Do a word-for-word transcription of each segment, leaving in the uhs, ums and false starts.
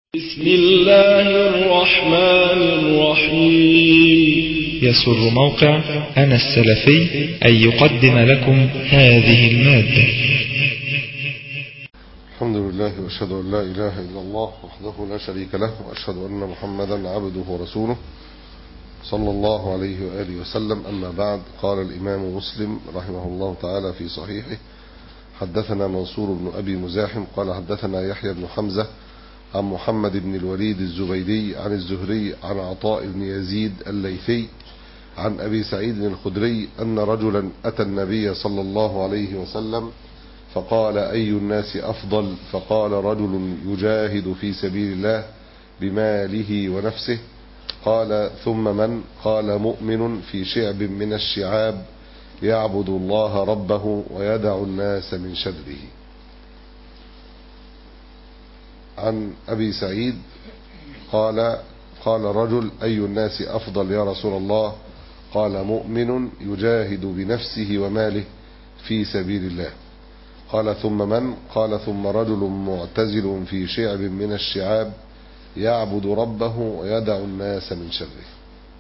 بسم الله الرحمن الرحيم. يسر موقع أنا السلفي أن يقدم لكم هذه المادة. الحمد لله وأشهد أن لا إله إلا الله وحده لا شريك له، وأشهد أن محمدا عبده ورسوله صلى الله عليه وآله وسلم. أما بعد، قال الإمام مسلم رحمه الله تعالى في صحيحه: حدثنا منصور بن أبي مزاحم قال حدثنا يحيى بن حمزة عن محمد بن الوليد الزبيدي عن الزهري عن عطاء بن يزيد الليثي عن أبي سعيد الخدري أن رجلا أتى النبي صلى الله عليه وسلم فقال: أي الناس أفضل؟ فقال: رجل يجاهد في سبيل الله بماله ونفسه. قال: ثم من؟ قال: مؤمن في شعب من الشعاب يعبد الله ربه ويدع الناس من شره. عن أبي سعيد قال: قال رجل: أي الناس أفضل يا رسول الله؟ قال: مؤمن يجاهد بنفسه وماله في سبيل الله. قال: ثم من؟ قال: ثم رجل معتزل في شعب من الشعاب يعبد ربه ويدع الناس من شره.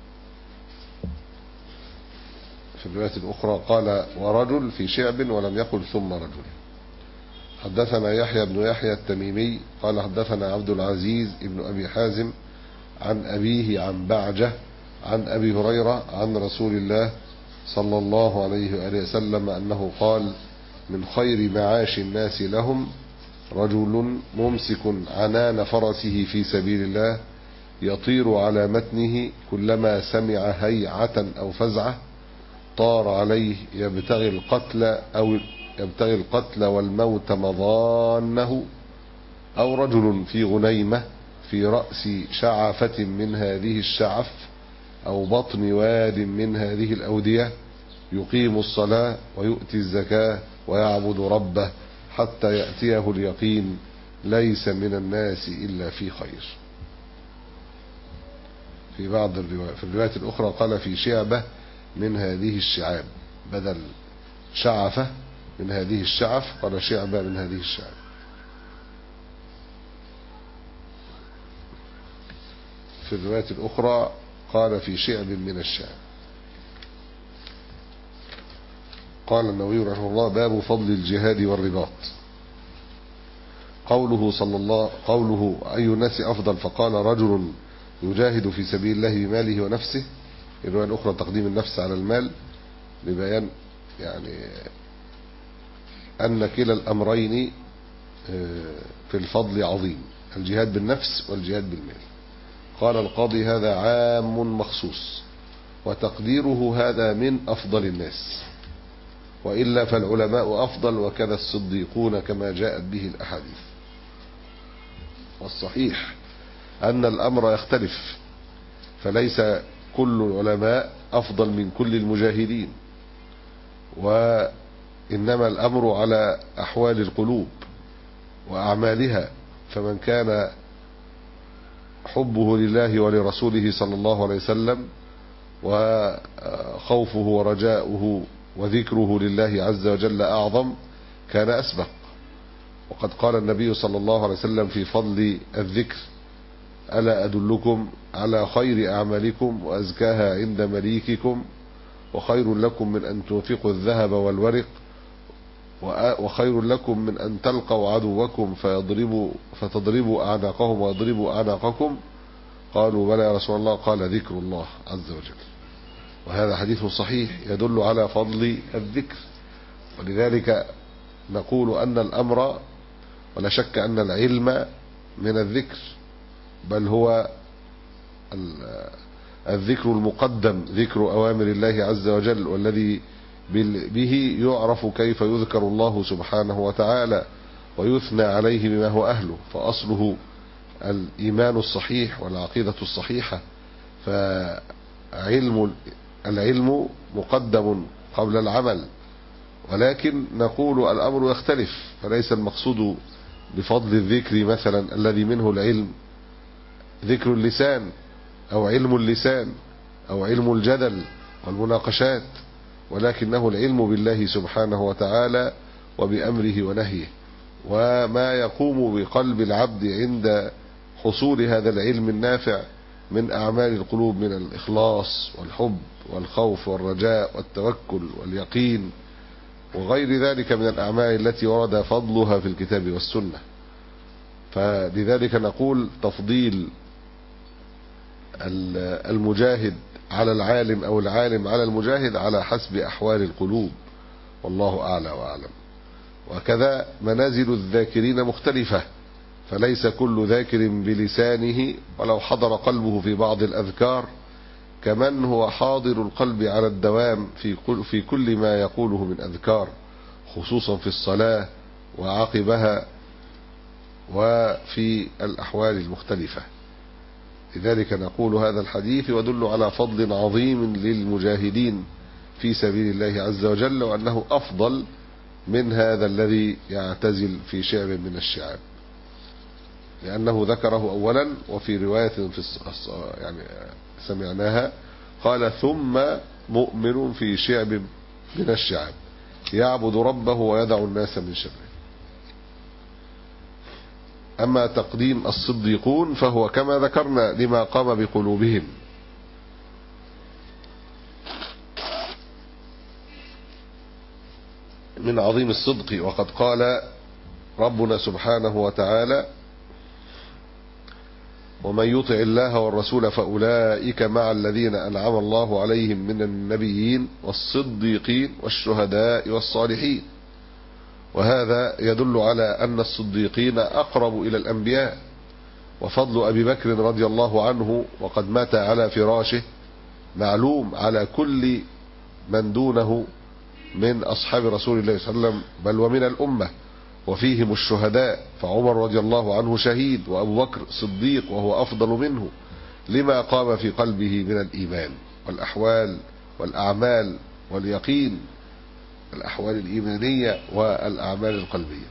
في الرواية الأخرى قال: ورجل في شعب، ولم يقل ثم رجل. حدثنا يحيى بن يحيى التميمي قال حدثنا عبد العزيز بن أبي حازم عن أبيه عن بعجة عن أبي هريرة عن رسول الله صلى الله عليه وآله وسلم أنه قال: من خير معاش الناس لهم رجل ممسك عنان فرسه في سبيل الله يطير على متنه كلما سمع هيعة أو فزعة طار عليه يبتغي القتل أو يبتغي القتل والموت مضانه، أو رجل في غنيمة في رأس شعفة من هذه الشعف أو بطن واد من هذه الأودية يقيم الصلاة ويؤتي الزكاة ويعبد ربه حتى يأتيه اليقين ليس من الناس إلا في خير. في بعض الروايات في الرواية الأخرى قال: في شعبة من هذه الشعاب، بدل شعفة من هذه الشعف قال شعبة من هذه الشعب. في الرواية الأخرى قال: في شعب من الشعب. قال النووي رحمه الله: باب فضل الجهاد والرباط. قوله صلى الله قوله أي الناس أفضل فقال: رجل يجاهد في سبيل الله بماله ونفسه. الرواية الأخرى تقديم النفس على المال لبيان يعني أن كلا الأمرين في الفضل عظيم، الجهاد بالنفس والجهاد بالمال. قال القاضي: هذا عام مخصوص، وتقديره هذا من أفضل الناس، وإلا فالعلماء أفضل وكذا الصديقون كما جاءت به الأحاديث. والصحيح أن الأمر يختلف، فليس كل العلماء أفضل من كل المجاهدين، وإنما الأمر على أحوال القلوب وأعمالها. فمن كان حبه لله ولرسوله صلى الله عليه وسلم وخوفه ورجاؤه وذكره لله عز وجل أعظم كان أسبق. وقد قال النبي صلى الله عليه وسلم في فضل الذكر: ألا أدلكم على خير أعمالكم وأزكاها عند مليككم، وخير لكم من أن تنفقوا الذهب والورق، وخير لكم من أن تلقوا عدوكم فيضربوا فتضربوا أعناقهم ويضربوا أعناقكم. قالوا: بلى يا رسول الله. قال: ذكر الله عز وجل. وهذا حديث صحيح يدل على فضل الذكر. ولذلك نقول أن الأمر، ولا شك أن العلم من الذكر، بل هو الذكر المقدم، ذكر أوامر الله عز وجل، والذي به يعرف كيف يذكر الله سبحانه وتعالى ويثنى عليه بما هو أهله. فأصله الإيمان الصحيح والعقيدة الصحيحة. فعلم العلم مقدم قبل العمل، ولكن نقول الأمر يختلف. فليس المقصود بفضل الذكر مثلا الذي منه العلم ذكر اللسان أو علم اللسان أو علم الجدل والمناقشات، ولكنه العلم بالله سبحانه وتعالى وبأمره ونهيه، وما يقوم بقلب العبد عند حصول هذا العلم النافع من أعمال القلوب من الإخلاص والحب والخوف والرجاء والتوكل واليقين وغير ذلك من الأعمال التي ورد فضلها في الكتاب والسنة. فلذلك نقول تفضيل المجاهد على العالم أو العالم على المجاهد على حسب أحوال القلوب، والله أعلى وأعلم. وكذا منازل الذاكرين مختلفة، فليس كل ذاكر بلسانه ولو حضر قلبه في بعض الأذكار كمن هو حاضر القلب على الدوام في كل, في كل ما يقوله من أذكار، خصوصا في الصلاة وعقبها وفي الأحوال المختلفة. لذلك نقول هذا الحديث يدل على فضل عظيم للمجاهدين في سبيل الله عز وجل، وأنه أفضل من هذا الذي يعتزل في شعب من الشعاب، لأنه ذكره أولا وفي رواية في يعني سمعناها قال ثم مؤمن في شعب من الشعاب يعبد ربه ويدع الناس من شره. أما تقديم الصديقون فهو كما ذكرنا لما قام بقلوبهم من عظيم الصدق. وقد قال ربنا سبحانه وتعالى ومن يطع الله والرسول فأولئك مع الذين أنعم الله عليهم من النبيين والصديقين والشهداء والصالحين. وهذا يدل على أن الصديقين أقرب إلى الأنبياء. وفضل أبي بكر رضي الله عنه وقد مات على فراشه معلوم على كل من دونه من أصحاب رسول الله صلى الله عليه وسلم بل ومن الأمة، وفيهم الشهداء، فعمر رضي الله عنه شهيد وأبو بكر صديق وهو أفضل منه لما قام في قلبه من الإيمان والأحوال والأعمال واليقين، الأحوال الإيمانية والأعمال القلبية.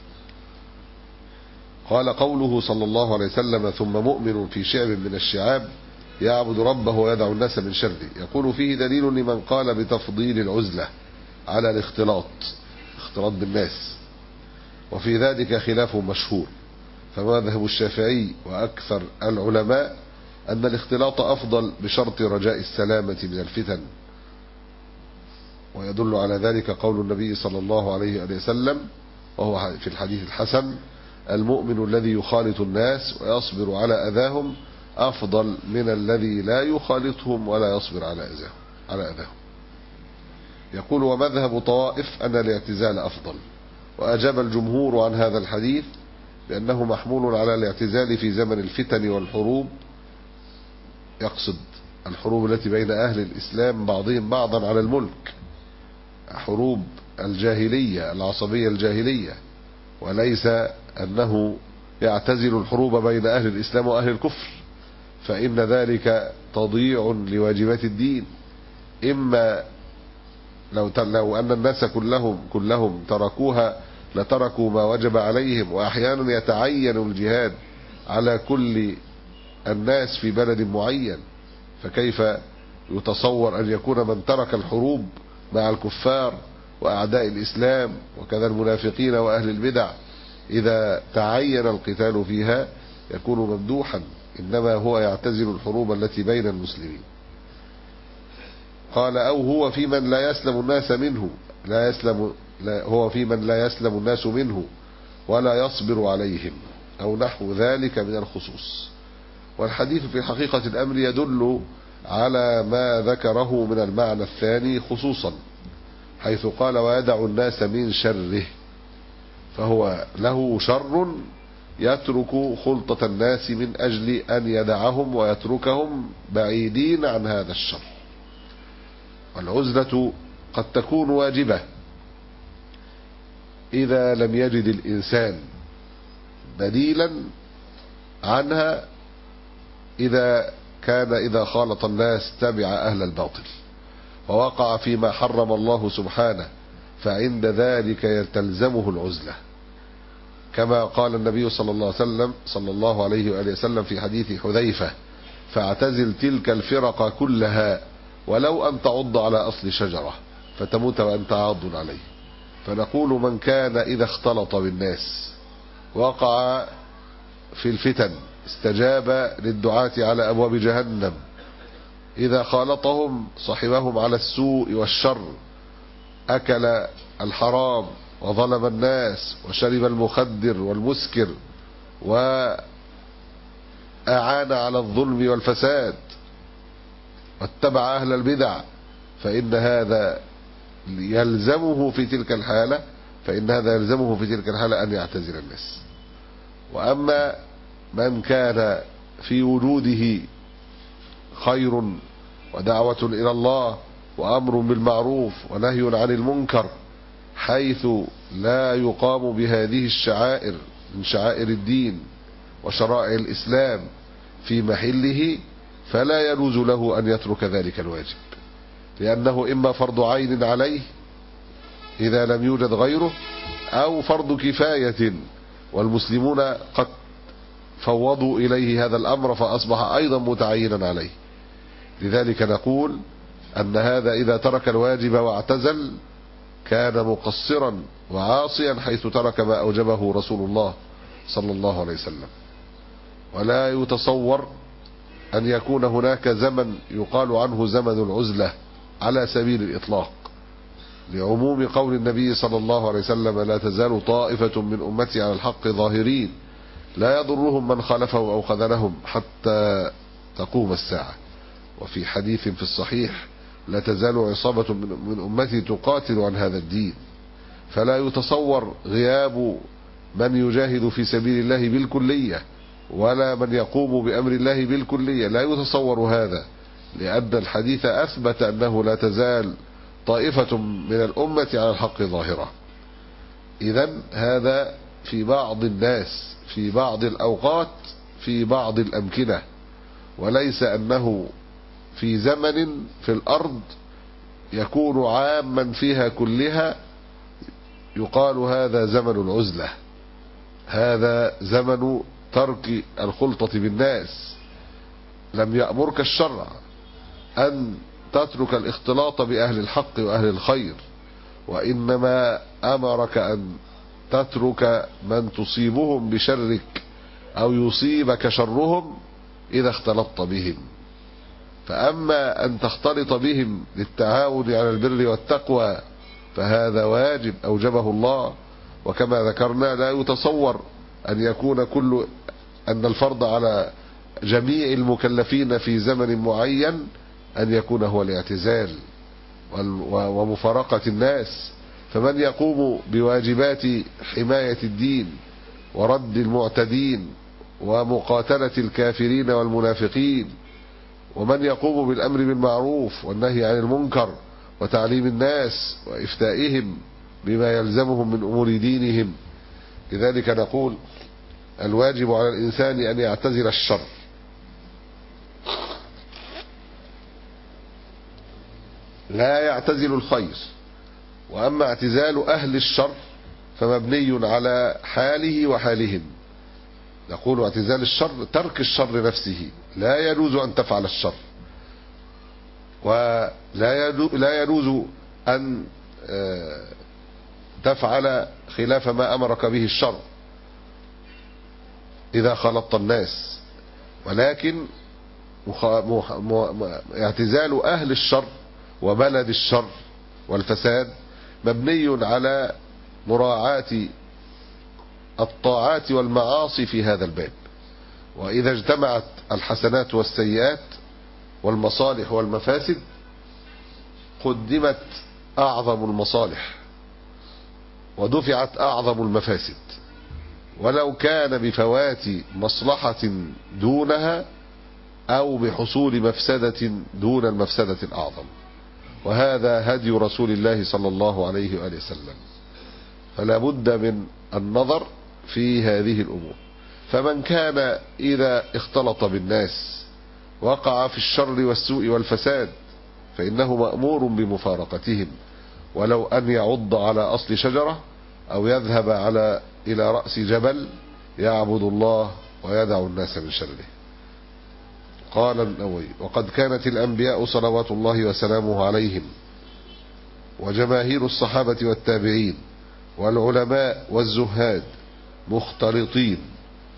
قال قوله صلى الله عليه وسلم ثم مؤمن في شعب من الشعاب يعبد ربه ويدع الناس من شره، يقول فيه دليل لمن قال بتفضيل العزلة على الاختلاط اختلاط بالناس، وفي ذلك خلاف مشهور. فمذهب الشافعي وأكثر العلماء أن الاختلاط أفضل بشرط رجاء السلامة من الفتن، ويدل على ذلك قول النبي صلى الله عليه وسلم وهو في الحديث الحسن المؤمن الذي يخالط الناس ويصبر على أذاهم أفضل من الذي لا يخالطهم ولا يصبر على أذاهم على أذاهم. يقول ومذهب طوائف أن الاعتزال أفضل، وأجاب الجمهور عن هذا الحديث بأنه محمول على الاعتزال في زمن الفتن والحروب، يقصد الحروب التي بين أهل الإسلام بعضهم بعضا على الملك، حروب الجاهلية العصبية الجاهلية، وليس أنه يعتزل الحروب بين أهل الإسلام وأهل الكفر، فإن ذلك تضييع لواجبات الدين. إما لو لو أن الناس كلهم كلهم تركوها لتركوا ما وجب عليهم، وأحيانا يتعين الجهاد على كل الناس في بلد معين، فكيف يتصور أن يكون من ترك الحروب مع الكفار وأعداء الإسلام وكذا المنافقين وأهل البدع إذا تعين القتال فيها يكون ممدوحا، إنما هو يعتزل الحروب التي بين المسلمين. قال أو هو في من لا يسلم الناس منه لا يسلم لا هو في من لا يسلم الناس منه ولا يصبر عليهم أو نحو ذلك من الخصوص. والحديث في حقيقة الأمر يدل على ما ذكره من المعنى الثاني خصوصا، حيث قال ويدع الناس من شره، فهو له شر يترك خلطة الناس من أجل أن يدعهم ويتركهم بعيدين عن هذا الشر. والعزلة قد تكون واجبة إذا لم يجد الإنسان بديلا عنها، إذا كان إذا خالط الناس تبع أهل الباطل ووقع فيما حرم الله سبحانه، فعند ذلك تلزمه العزلة، كما قال النبي صلى الله عليه وسلم صلى الله عليه وآله وسلم في حديث حذيفة فاعتزل تلك الفرق كلها ولو أن تعض على أصل شجرة فتموت وأنت عاض عليه. فنقول من كان إذا اختلط بالناس وقع في الفتن استجاب للدعاة على أبواب جهنم، إذا خالطهم صحبهم على السوء والشر، أكل الحرام وظلم الناس وشرب المخدر والمسكر وأعان على الظلم والفساد واتبع أهل البدع، فإن هذا يلزمه في تلك الحالة فإن هذا يلزمه في تلك الحالة أن يعتزل الناس. وأما من كان في وجوده خير ودعوة إلى الله وأمر بالمعروف ونهي عن المنكر، حيث لا يقام بهذه الشعائر من شعائر الدين وشرائع الإسلام في محله، فلا يجوز له أن يترك ذلك الواجب، لأنه إما فرض عين عليه إذا لم يوجد غيره، أو فرض كفاية والمسلمون قد فوضوا إليه هذا الأمر فأصبح أيضا متعينا عليه. لذلك نقول أن هذا إذا ترك الواجب واعتزل كان مقصرا وعاصيا، حيث ترك ما أوجبه رسول الله صلى الله عليه وسلم. ولا يتصور أن يكون هناك زمن يقال عنه زمن العزلة على سبيل الإطلاق، لعموم قول النبي صلى الله عليه وسلم: لا تزال طائفة من أمتي على الحق ظاهرين لا يضرهم من خالفهم أو خذلهم حتى تقوم الساعة. وفي حديث في الصحيح: لا تزال عصابة من أمتي تقاتل عن هذا الدين. فلا يتصور غياب من يجاهد في سبيل الله بالكلية، ولا من يقوم بأمر الله بالكلية، لا يتصور هذا، لأن الحديث أثبت أنه لا تزال طائفة من الأمة على الحق ظاهرة. إذن هذا في بعض الناس في بعض الأوقات في بعض الأمكنة، وليس أنه في زمن في الأرض يكون عاما فيها كلها يقال هذا زمن العزلة، هذا زمن ترك الخلطة بالناس. لم يأمرك الشرع أن تترك الاختلاط بأهل الحق وأهل الخير، وإنما أمرك أن تترك من تصيبهم بشرك أو يصيبك شرهم إذا اختلطت بهم. فأما أن تختلط بهم للتعاون على البر والتقوى فهذا واجب أوجبه الله. وكما ذكرنا لا يتصور أن يكون كل أن الفرض على جميع المكلفين في زمن معين أن يكون هو الاعتزال ومفارقة الناس. فمن يقوم بواجبات حماية الدين ورد المعتدين ومقاتلة الكافرين والمنافقين، ومن يقوم بالأمر بالمعروف والنهي عن المنكر وتعليم الناس وإفتائهم بما يلزمهم من أمور دينهم، لذلك نقول الواجب على الإنسان أن يعتزل الشر، لا يعتزل الخير. وأما اعتزال أهل الشر فمبني على حاله وحالهم. نقول اعتزال الشر ترك الشر نفسه، لا يجوز أن تفعل الشر، ولا يجوز أن تفعل خلاف ما أمرك به الشر إذا خالطت الناس. ولكن اعتزال أهل الشر وبلد الشر والفساد مبني على مراعاة الطاعات والمعاصي في هذا الباب. وإذا اجتمعت الحسنات والسيئات والمصالح والمفاسد قدمت أعظم المصالح ودفعت أعظم المفاسد، ولو كان بفوات مصلحة دونها أو بحصول مفسدة دون المفسدة الأعظم. وهذا هدي رسول الله صلى الله عليه وآله وسلم. فلا بد من النظر في هذه الأمور. فمن كان إذا اختلط بالناس وقع في الشر والسوء والفساد فإنه مأمور بمفارقتهم، ولو أن يعض على أصل شجرة أو يذهب على إلى رأس جبل يعبد الله ويدع الناس من شره. قال النووي: وقد كانت الأنبياء صلوات الله وسلامه عليهم وجماهير الصحابة والتابعين والعلماء والزهاد مختلطين،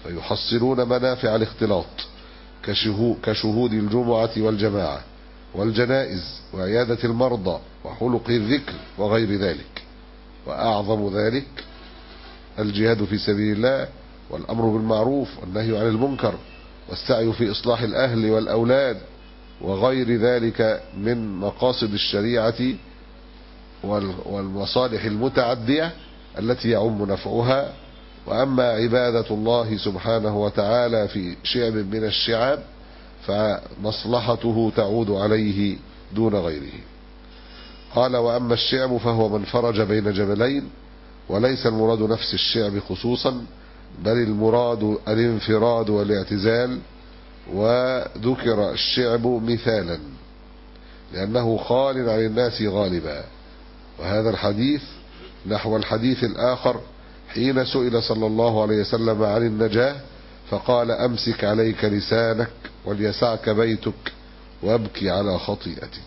فيحصلون منافع الاختلاط كشهود الجمعة والجماعة والجنائز وعيادة المرضى وحلق الذكر وغير ذلك. وأعظم ذلك الجهاد في سبيل الله والأمر بالمعروف والنهي عن المنكر والسعي في إصلاح الأهل والأولاد وغير ذلك من مقاصد الشريعة والمصالح المتعدية التي يعم نفعها. وأما عبادة الله سبحانه وتعالى في شعب من الشعاب فمصلحته تعود عليه دون غيره. قال: وأما الشعب فهو من فرج بين جبلين، وليس المراد نفس الشعب خصوصا، بل المراد الانفراد والاعتزال. وذكر الشعب مثالا لأنه خال عن الناس غالبا. وهذا الحديث نحو الحديث الآخر حين سئل صلى الله عليه وسلم عن النجاة فقال: أمسك عليك لسانك وليسعك بيتك وابكي على خطيئتك.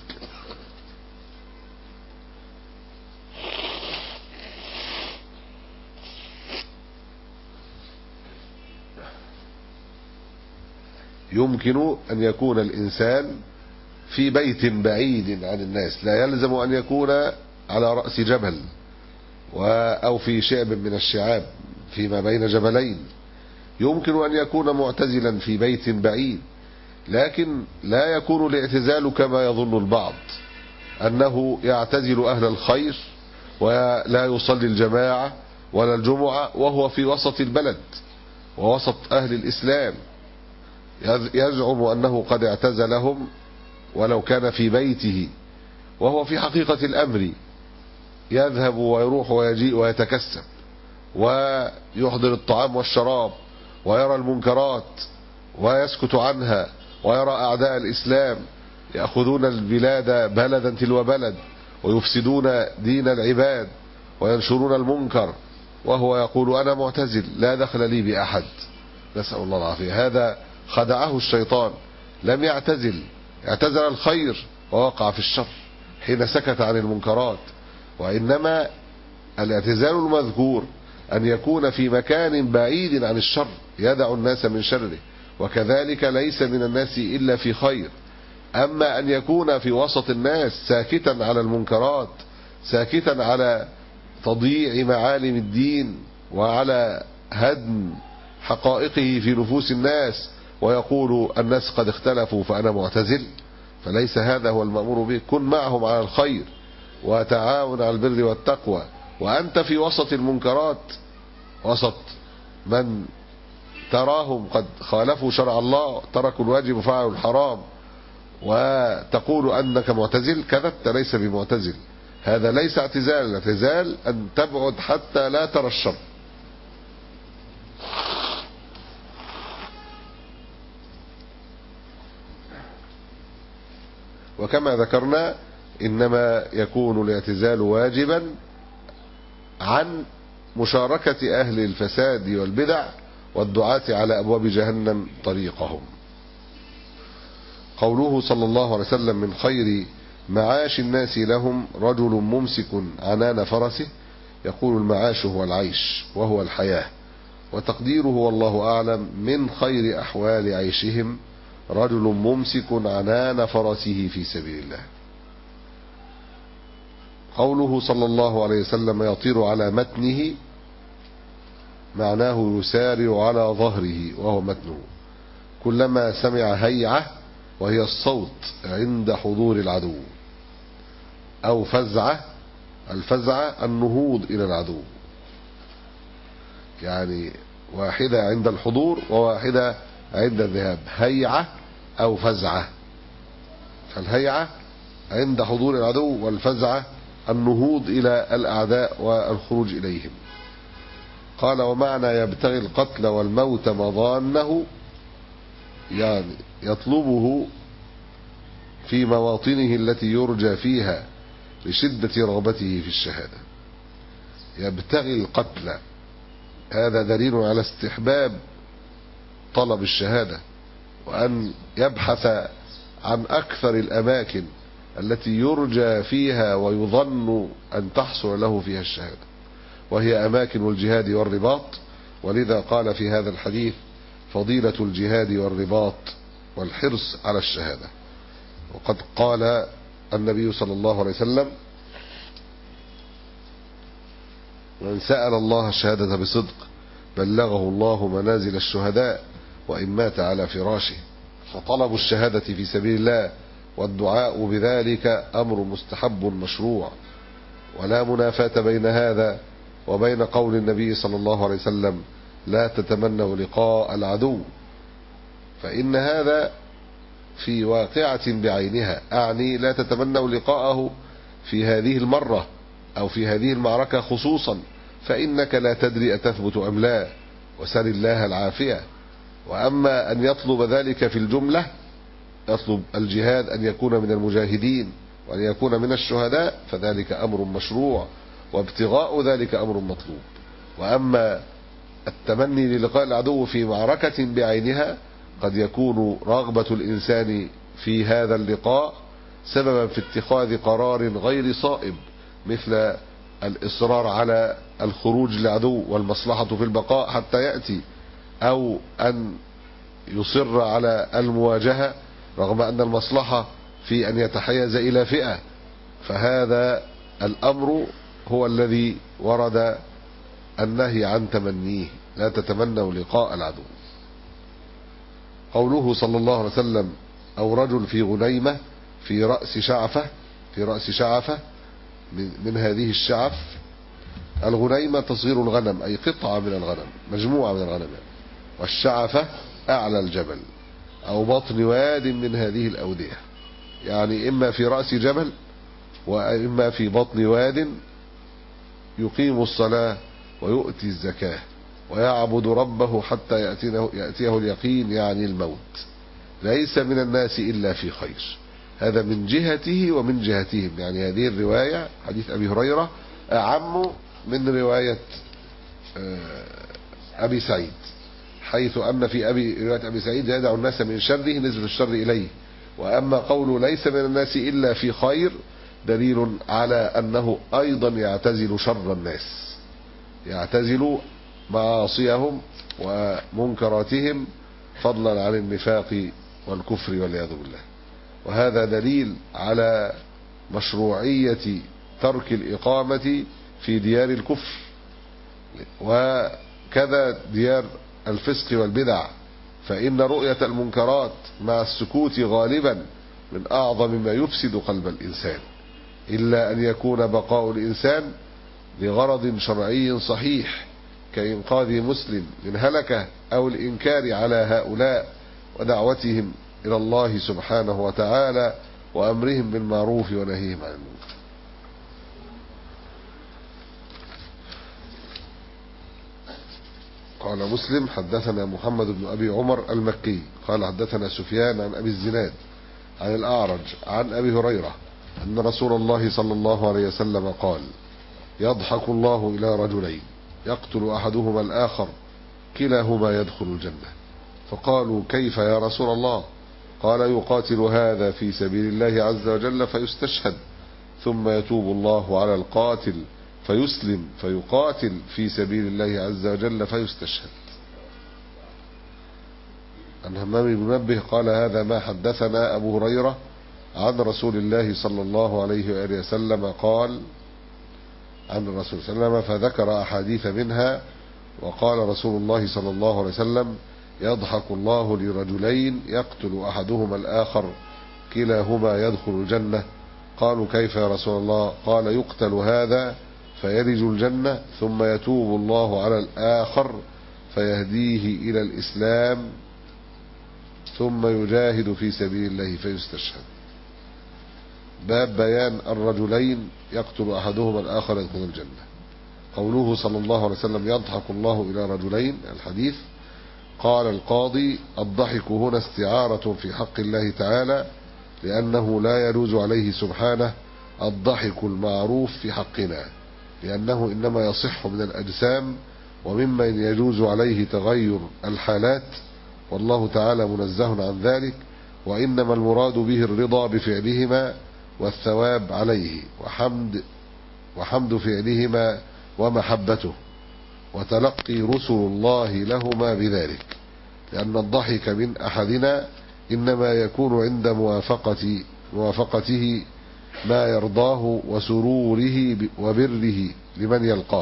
يمكن أن يكون الإنسان في بيت بعيد عن الناس، لا يلزم أن يكون على رأس جبل أو في شعب من الشعاب فيما بين جبلين. يمكن أن يكون معتزلا في بيت بعيد، لكن لا يكون الاعتزال كما يظن البعض أنه يعتزل أهل الخير ولا يصلي الجماعة ولا الجمعة وهو في وسط البلد ووسط أهل الإسلام، يزعم أنه قد اعتزلهم ولو كان في بيته، وهو في حقيقة الأمر يذهب ويروح ويجيء ويتكسب ويحضر الطعام والشراب ويرى المنكرات ويسكت عنها، ويرى أعداء الإسلام يأخذون البلاد بلدا تلو بلد ويفسدون دين العباد وينشرون المنكر، وهو يقول: أنا معتزل لا دخل لي بأحد. نسأل الله العافية. هذا خدعه الشيطان، لم يعتزل، اعتزل الخير ووقع في الشر حين سكت عن المنكرات. وإنما الاعتزال المذكور أن يكون في مكان بعيد عن الشر يدع الناس من شره، وكذلك ليس من الناس إلا في خير. أما أن يكون في وسط الناس ساكتا على المنكرات، ساكتا على تضييع معالم الدين وعلى هدم حقائقه في نفوس الناس، ويقول: الناس قد اختلفوا فأنا معتزل، فليس هذا هو المأمور به. كن معهم على الخير وتعاون على البر والتقوى، وأنت في وسط المنكرات، وسط من تراهم قد خالفوا شرع الله، تركوا الواجب وفعلوا الحرام، وتقول أنك معتزل، كذبت، ليس بمعتزل. هذا ليس اعتزال. الاعتزال أن تبعد حتى لا ترى الشر. وكما ذكرنا إنما يكون الاعتزال واجبا عن مشاركة أهل الفساد والبدع والدعاة على أبواب جهنم طريقهم. قوله صلى الله عليه وسلم: من خير معاش الناس لهم رجل ممسك عنان فرسه، يقول المعاش هو العيش وهو الحياة، وتقديره والله أعلم: من خير أحوال عيشهم رجل ممسك عنان فرسه في سبيل الله. قوله صلى الله عليه وسلم: يطير على متنه، معناه يسارع على ظهره وهو متنه، كلما سمع هيعة وهي الصوت عند حضور العدو، أو فزعة، الفزعة النهوض إلى العدو، يعني واحدة عند الحضور وواحدة عند الذهاب، هيعة أو فزعة. فالهيعة عند حضور العدو، والفزعة النهوض إلى الأعداء والخروج إليهم. قال: ومعنى يبتغي القتل والموت مظانه، يعني يطلبه في مواطنه التي يرجى فيها لشدة رغبته في الشهادة. يبتغي القتل، هذا دليل على استحباب طلب الشهادة، وأن يبحث عن أكثر الأماكن التي يرجى فيها ويظن أن تحصل له فيها الشهادة، وهي أماكن الجهاد والرباط. ولذا قال في هذا الحديث فضيلة الجهاد والرباط والحرص على الشهادة. وقد قال النبي صلى الله عليه وسلم: من سأل الله الشهادة بصدق بلغه الله منازل الشهداء وإن مات على فراشه. فطلب الشهادة في سبيل الله والدعاء بذلك أمر مستحب مشروع، ولا منافاة بين هذا وبين قول النبي صلى الله عليه وسلم: لا تتمنوا لقاء العدو، فإن هذا في واقعة بعينها، أعني لا تتمنوا لقاءه في هذه المرة أو في هذه المعركة خصوصا، فإنك لا تدري أتثبت أم لا، وسل الله العافية. وأما أن يطلب ذلك في الجملة، يطلب الجهاد أن يكون من المجاهدين وأن يكون من الشهداء، فذلك أمر مشروع وابتغاء ذلك أمر مطلوب. وأما التمني للقاء العدو في معركة بعينها، قد يكون رغبة الإنسان في هذا اللقاء سببا في اتخاذ قرار غير صائب، مثل الإصرار على الخروج للعدو والمصلحة في البقاء حتى يأتي، أو أن يصر على المواجهة رغم أن المصلحة في أن يتحيز إلى فئة. فهذا الأمر هو الذي ورد النهي عن تمنيه: لا تتمنوا لقاء العدو. قوله صلى الله عليه وسلم: أو رجل في غنيمة في رأس شعفة، في رأس شعفة من, من هذه الشعف. الغنيمة تصغير الغنم، أي قطعة من الغنم، مجموعة من الغنم. والشعفة أعلى الجبل أو بطن واد من هذه الأودية، يعني إما في رأس جبل وإما في بطن واد، يقيم الصلاة ويؤتي الزكاة ويعبد ربه حتى يأتيه, يأتيه اليقين، يعني الموت. ليس من الناس إلا في خير. هذا من جهته ومن جهتهم، يعني هذه الرواية حديث أبي هريرة أعم من رواية أبي سعيد، حيث أن في أبي رواية أبي سعيد: يدع الناس من شره نسبة الشر إليه. وأما قوله ليس من الناس إلا في خير دليل على أنه أيضا يعتزل شر الناس، يعتزل معاصيهم ومنكراتهم فضلا عن النفاق والكفر والعياذ بالله. وهذا دليل على مشروعية ترك الإقامة في ديار الكفر، وكذا ديار الفسق والبدع، فإن رؤية المنكرات مع السكوت غالبا من أعظم ما يفسد قلب الإنسان، إلا أن يكون بقاء الإنسان لغرض شرعي صحيح كإنقاذ مسلم من هلكة أو الإنكار على هؤلاء ودعوتهم إلى الله سبحانه وتعالى وأمرهم بالمعروف ونهيهم عن المنكر. قال مسلم: حدثنا محمد بن أبي عمر المكي قال حدثنا سفيان عن أبي الزناد عن الأعرج عن أبي هريرة أن رسول الله صلى الله عليه وسلم قال: يضحك الله إلى رجلين يقتل أحدهما الآخر كلاهما يدخل الجنة. فقالوا: كيف يا رسول الله؟ قال: يقاتل هذا في سبيل الله عز وجل فيستشهد، ثم يتوب الله على القاتل فيسلم فيقاتل في سبيل الله عز وجل فيستشهد. عن همام بن منبه قال: هذا ما حدثنا أبو هريرة عن رسول الله صلى الله عليه وآله وسلم قال عن الرسول صلى الله عليه وسلم، فذكر أحاديث منها، وقال رسول الله صلى الله عليه وسلم: يضحك الله لرجلين يقتل أحدهما الآخر كلاهما يدخل الجنة. قالوا: كيف يا رسول الله؟ قال: يقتل هذا فيلج الجنة، ثم يتوب الله على الآخر فيهديه إلى الإسلام، ثم يجاهد في سبيل الله فيستشهد. باب بيان الرجلين يقتل أحدهما الآخر يدخل الجنة. قوله صلى الله عليه وسلم: يضحك الله إلى رجلين، الحديث. قال القاضي: الضحك هنا استعارة في حق الله تعالى، لأنه لا يجوز عليه سبحانه الضحك المعروف في حقنا، لأنه إنما يصح من الأجسام، وممن يجوز عليه تغير الحالات، والله تعالى منزه عن ذلك. وإنما المراد به الرضا بفعلهما والثواب عليه، وحمد وحمد فعلهما ومحبته، وتلقي رسل الله لهما بذلك. لأن الضحك من أحدنا إنما يكون عند موافقة موافقته ما يرضاه وسروره وبره لمن يلقاه.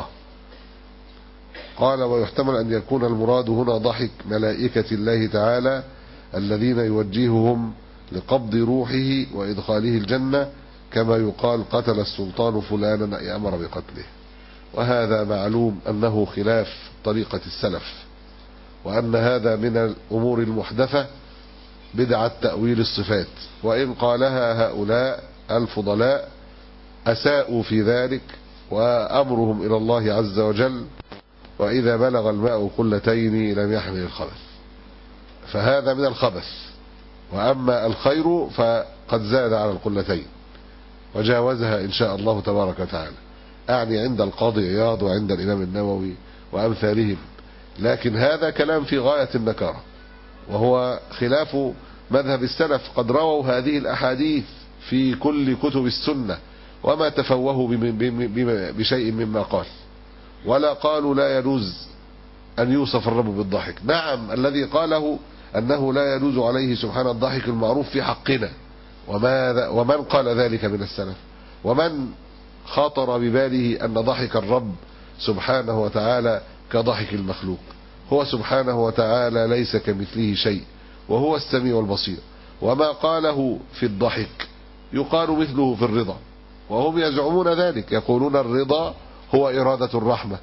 قال ويحتمل أن يكون المراد هنا ضحك ملائكة الله تعالى الذين يوجههم لقبض روحه وإدخاله الجنة، كما يقال قتل السلطان فلانا أي أمر بقتله. وهذا معلوم أنه خلاف طريقة السلف، وأن هذا من الأمور المحدثة بدعة تأويل الصفات، وإن قالها هؤلاء الفضلاء أساءوا في ذلك وأمرهم إلى الله عز وجل، وإذا بلغ الماء قلتين لم يحمل الخبث، فهذا من الخبث. وأما الخير فقد زاد على القلتين وجاوزها إن شاء الله تبارك وتعالى، أعني عند القاضي عياض وعند الإمام النووي وأمثالهم. لكن هذا كلام في غاية النكارة، وهو خلاف مذهب السلف. قد رووا هذه الأحاديث في كل كتب السنة وما تفوهوا بشيء مما قال، ولا قالوا لا يجوز أن يوصف الرب بالضحك. نعم، الذي قاله أنه لا يجوز عليه سبحانه الضحك المعروف في حقنا، وماذا ومن قال ذلك من السلف؟ ومن خاطر بباله أن ضحك الرب سبحانه وتعالى كضحك المخلوق؟ هو سبحانه وتعالى ليس كمثله شيء، وهو السميع البصير. وما قاله في الضحك يقال مثله في الرضا، وهم يزعمون ذلك، يقولون الرضا هو إرادة الرحمة،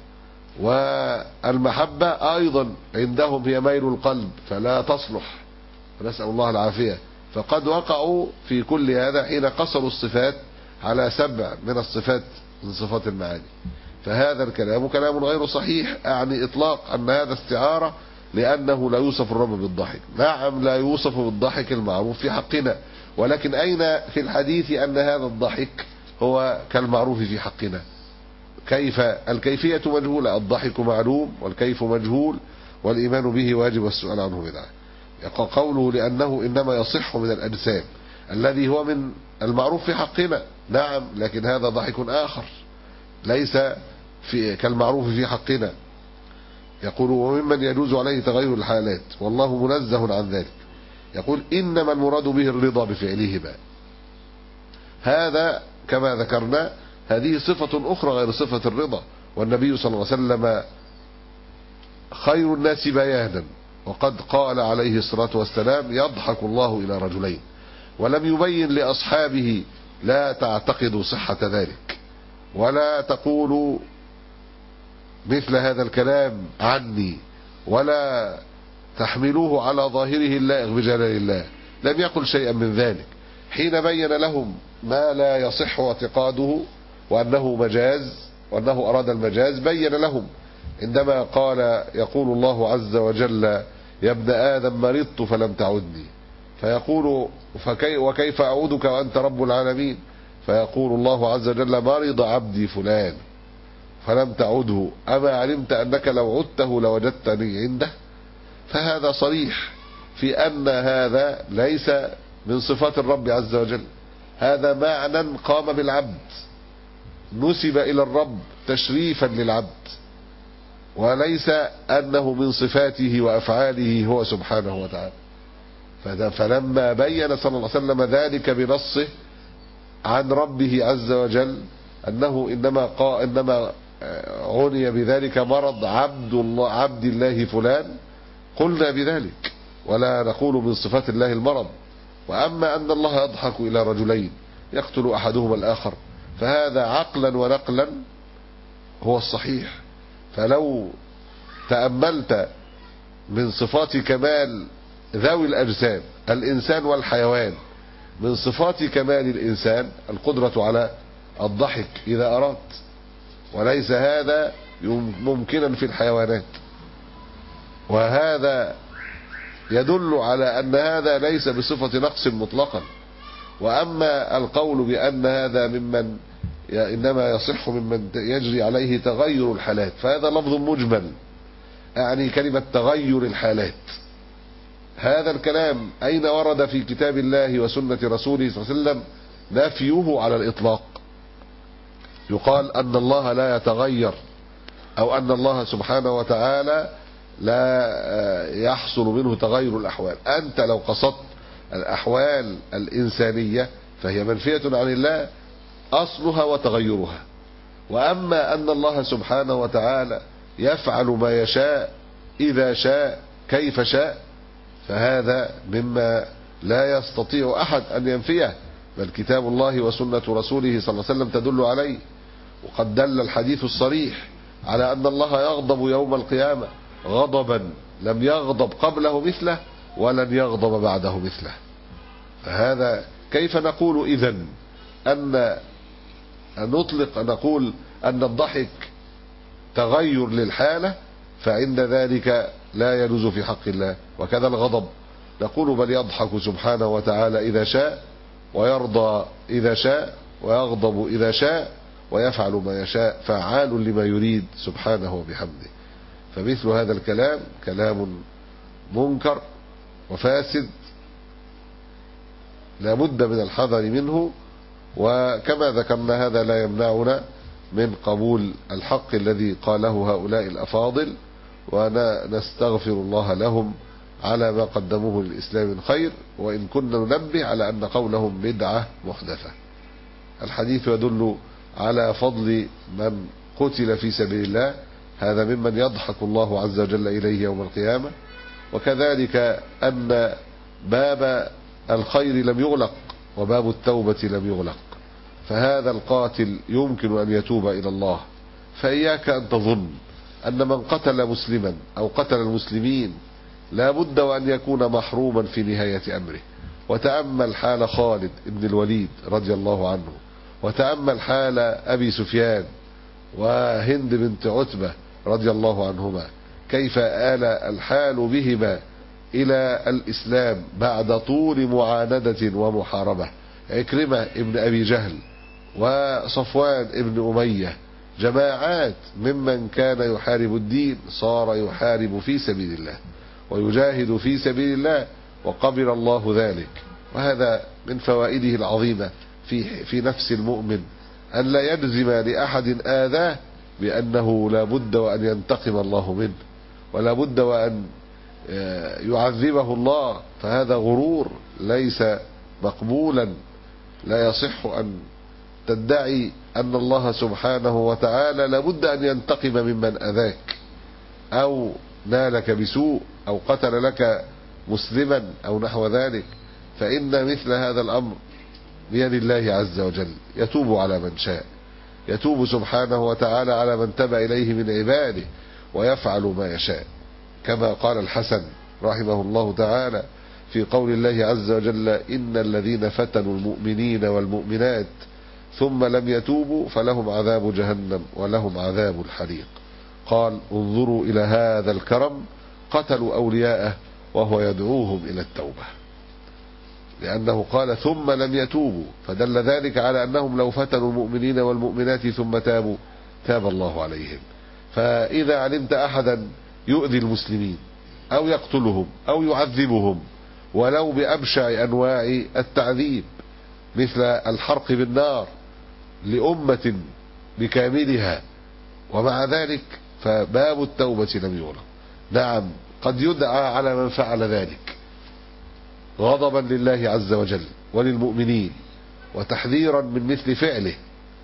والمحبة أيضا عندهم هي ميل القلب فلا تصلح، نسأل الله العافية. فقد وقعوا في كل هذا حين قصروا الصفات على سبع من الصفات من صفات المعاني. فهذا الكلام كلام غير صحيح، أعني إطلاق أن هذا استعارة لأنه لا يوصف الرب بالضحك. نعم، لا يوصف بالضحك المعروف في حقنا، ولكن أين في الحديث أن هذا الضحك هو كالمعروف في حقنا؟ كيف؟ الكيفية مجهولة، الضحك معلوم والكيف مجهول، والإيمان به واجب والسؤال عنه بدعة. قوله لأنه إنما يصح من الأجسام الذي هو من المعروف في حقنا، نعم، لكن هذا ضحك آخر ليس في كالمعروف في حقنا. يقول وممن يجوز عليه تغير الحالات والله منزه عن ذلك. يقول إنما المراد به الرضا بفعلهما. هذا كما ذكرنا هذه صفة أخرى غير صفة الرضا، والنبي صلى الله عليه وسلم خير الناس بيانا، وقد قال عليه الصلاة والسلام يضحك الله إلى رجلين، ولم يبين لأصحابه لا تعتقدوا صحة ذلك ولا تقولوا مثل هذا الكلام عني ولا تحملوه على ظاهره اللائق بجلال الله. لم يقل شيئا من ذلك. حين بين لهم ما لا يصح اعتقاده وأنه مجاز وأنه أراد المجاز، بين لهم عندما قال يقول الله عز وجل يا ابن آدم مرضت فلم تعدني، فيقول فكي وكيف أعودك وأنت رب العالمين؟ فيقول الله عز وجل مرض عبدي فلان فلم تعده، أما علمت أنك لو عدته لوجدتني عنده؟ فهذا صريح في أن هذا ليس من صفات الرب عز وجل، هذا معنى قام بالعبد نسب إلى الرب تشريفا للعبد، وليس أنه من صفاته وأفعاله هو سبحانه وتعالى. فلما بين صلى الله عليه وسلم ذلك بنصه عن ربه عز وجل أنه إنما قا إنما عني بذلك مرض عبد الله عبد الله فلان، قلنا بذلك ولا نقول من صفات الله المرض. وأما أن الله يضحك إلى رجلين يقتل أحدهما الآخر، فهذا عقلا ونقلا هو الصحيح. فلو تأملت من صفات كمال ذوي الأجسام الإنسان والحيوان، من صفات كمال الإنسان القدرة على الضحك إذا أراد، وليس هذا ممكنا في الحيوانات. وهذا يدل على أن هذا ليس بصفة نقص مطلقا. وأما القول بأن هذا ممن إنما يصح ممن يجري عليه تغير الحالات، فهذا لفظ مجمل، يعني كلمة تغير الحالات. هذا الكلام أين ورد في كتاب الله وسنة رسوله صلى الله عليه وسلم نفيه على الإطلاق؟ يقال أن الله لا يتغير، أو أن الله سبحانه وتعالى لا يحصل منه تغير الأحوال. أنت لو قصدت الأحوال الإنسانية فهي منفية عن الله أصلها وتغيرها. وأما أن الله سبحانه وتعالى يفعل ما يشاء إذا شاء كيف شاء فهذا مما لا يستطيع أحد أن ينفيه، بل كتاب الله وسنة رسوله صلى الله عليه وسلم تدل عليه. وقد دل الحديث الصريح على أن الله يغضب يوم القيامة غضبا لم يغضب قبله مثله ولن يغضب بعده مثله. فهذا كيف نقول إذن أن نطلق نقول أن الضحك تغير للحالة فعند ذلك لا يجوز في حق الله. وكذا الغضب نقول بل يضحك سبحانه وتعالى إذا شاء ويرضى إذا شاء ويغضب إذا شاء ويفعل ما يشاء فعال لما يريد سبحانه وبحمده. فمثل هذا الكلام كلام منكر وفاسد لا بد من الحذر منه. وكما ذكرنا هذا لا يمنعنا من قبول الحق الذي قاله هؤلاء الأفاضل، ونستغفر الله لهم على ما قدموه للإسلام من خير، وإن كنا ننبه على أن قولهم بدعة محدثة. الحديث يدل على فضل من قتل في سبيل الله، هذا ممن يضحك الله عز وجل إليه يوم القيامة. وكذلك أن باب الخير لم يغلق وباب التوبة لم يغلق، فهذا القاتل يمكن أن يتوب إلى الله. فإياك أن تظن أن من قتل مسلما أو قتل المسلمين لا بد وأن يكون محروما في نهاية أمره. وتأمل حال خالد بن الوليد رضي الله عنه، وتأمل حال أبي سفيان وهند بنت عتبة رضي الله عنهما، كيف آل الحال بهما إلى الإسلام بعد طول معاندة ومحاربة. عكرمة ابن أبي جهل وصفوان ابن أمية جماعات ممن كان يحارب الدين صار يحارب في سبيل الله ويجاهد في سبيل الله وقبل الله ذلك. وهذا من فوائده العظيمة في في نفس المؤمن أن لا يجزم لأحد آذاه بأنه لا بد وأن ينتقم الله منه ولا بد وأن يعذبه الله، فهذا غرور ليس مقبولا. لا يصح أن تدعي أن الله سبحانه وتعالى لابد أن ينتقم ممن أذاك أو نالك بسوء أو قتل لك مسلما أو نحو ذلك، فإن مثل هذا الأمر بيد الله عز وجل، يتوب على من شاء، يتوب سبحانه وتعالى على من تاب إليه من عباده ويفعل ما يشاء. كما قال الحسن رحمه الله تعالى في قول الله عز وجل: إن الذين فتنوا المؤمنين والمؤمنات ثم لم يتوبوا فلهم عذاب جهنم ولهم عذاب الحريق. قال: انظروا إلى هذا الكرم، قتلوا أولياءه وهو يدعوهم إلى التوبة، لأنه قال ثم لم يتوبوا، فدل ذلك على أنهم لو فتنوا المؤمنين والمؤمنات ثم تابوا تاب الله عليهم. فإذا علمت أحدا يؤذي المسلمين أو يقتلهم أو يعذبهم ولو بأبشع أنواع التعذيب مثل الحرق بالنار لأمة بكاملها، ومع ذلك فباب التوبة لم يغلق. نعم، قد يدعى على من فعل ذلك غضبا لله عز وجل وللمؤمنين وتحذيرا من مثل فعله،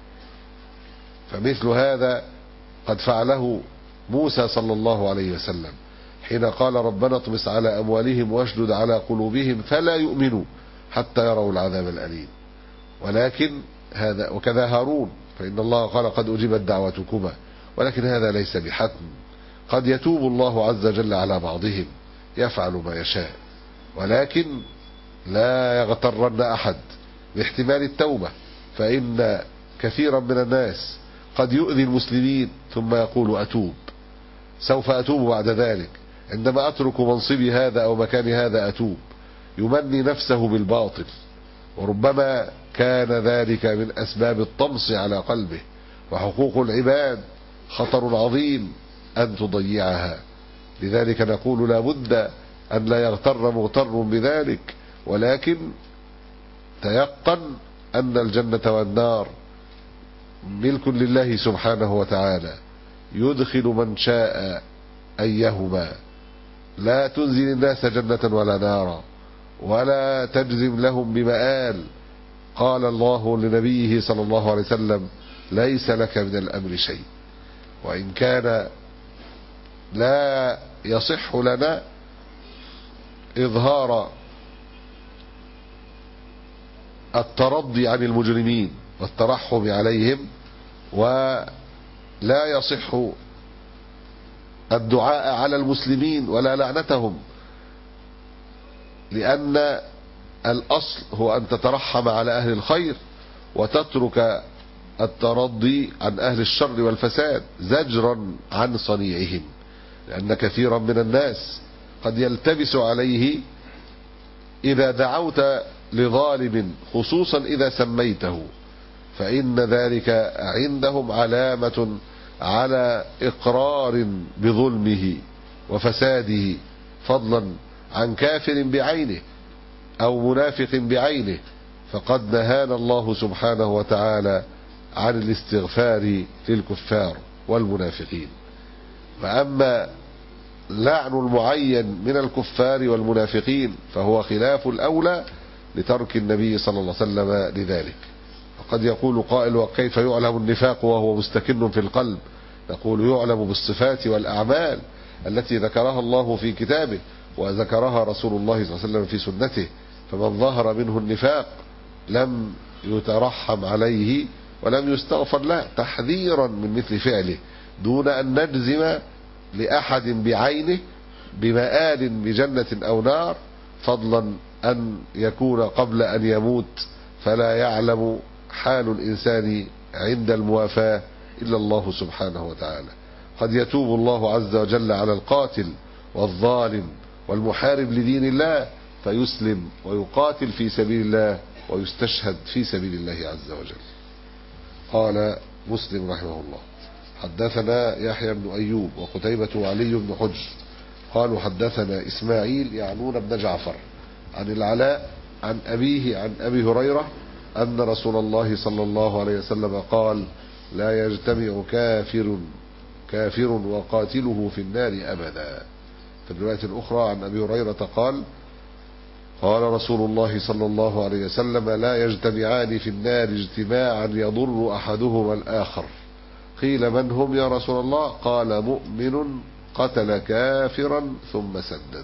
فمثل هذا قد فعله موسى صلى الله عليه وسلم حين قال: ربنا اطمس على أموالهم واشدد على قلوبهم فلا يؤمنوا حتى يروا العذاب الأليم. ولكن هذا وكذا هارون، فإن الله قال: قد أجيبت دعوتكما، ولكن هذا ليس بحتم، قد يتوب الله عز وجل على بعضهم يفعل ما يشاء، ولكن لا يغترن أحد باحتمال التوبة، فإن كثيرا من الناس قد يؤذي المسلمين ثم يقول: أتوب، سوف أتوب بعد ذلك، عندما أترك منصبي هذا أو مكاني هذا أتوب، يمني نفسه بالباطل، وربما كان ذلك من أسباب الطمس على قلبه. وحقوق العباد خطر عظيم أن تضيعها، لذلك نقول لا بد أن لا يغتر مغتر بذلك، ولكن تيقن أن الجنة والنار ملك لله سبحانه وتعالى، يدخل من شاء أيهما، لا تنزل الناس جنة ولا نارا ولا تجزم لهم بمآل. قال الله لنبيه صلى الله عليه وسلم: ليس لك من الأمر شيء. وإن كان لا يصح لنا إظهار الترضي عن المجرمين والترحم عليهم، ولا يصح الدعاء على المسلمين ولا لعنتهم، لأن الأصل هو أن تترحم على أهل الخير وتترك الترضي عن أهل الشر والفساد زجرا عن صنيعهم، لأن كثيرا من الناس قد يلتبس عليه إذا دعوت لظالم، خصوصا إذا سميته، فإن ذلك عندهم علامة على إقرار بظلمه وفساده، فضلا عن كافر بعينه أو منافق بعينه. فقد نهانا الله سبحانه وتعالى عن الاستغفار للكفار والمنافقين. فأما لعن المعين من الكفار والمنافقين فهو خلاف الأولى لترك النبي صلى الله عليه وسلم لذلك. وقد يقول قائل: وكيف يعلم النفاق وهو مستكن في القلب؟ نقول: يعلم بالصفات والأعمال التي ذكرها الله في كتابه وذكرها رسول الله صلى الله عليه وسلم في سنته. فمن ظهر منه النفاق لم يترحم عليه ولم يستغفر له، تحذيرا من مثل فعله، دون أن نجزم لأحد بعينه بمآل بجنة أو نار، فضلا أن يكون قبل أن يموت، فلا يعلم حال الإنسان عند الموافاة إلا الله سبحانه وتعالى. قد يتوب الله عز وجل على القاتل والظالم والمحارب لدين الله فيسلم ويقاتل في سبيل الله ويستشهد في سبيل الله عز وجل. قال مسلم رحمه الله: حدثنا يحيى بن أيوب وقتيبة وعلي بن حجر قالوا حدثنا إسماعيل يعنون بن جعفر عن العلاء عن أبيه عن أبي هريرة أن رسول الله صلى الله عليه وسلم قال: لا يجتمع كافر كافر وقاتله في النار أبدا. في الرواية الأخرى عن أبي هريرة قال: قال رسول الله صلى الله عليه وسلم: لا يجتمعان في النار اجتماعا يضر أحدهما الآخر. قيل: من هم يا رسول الله؟ قال: مؤمن قتل كافرا ثم سدد.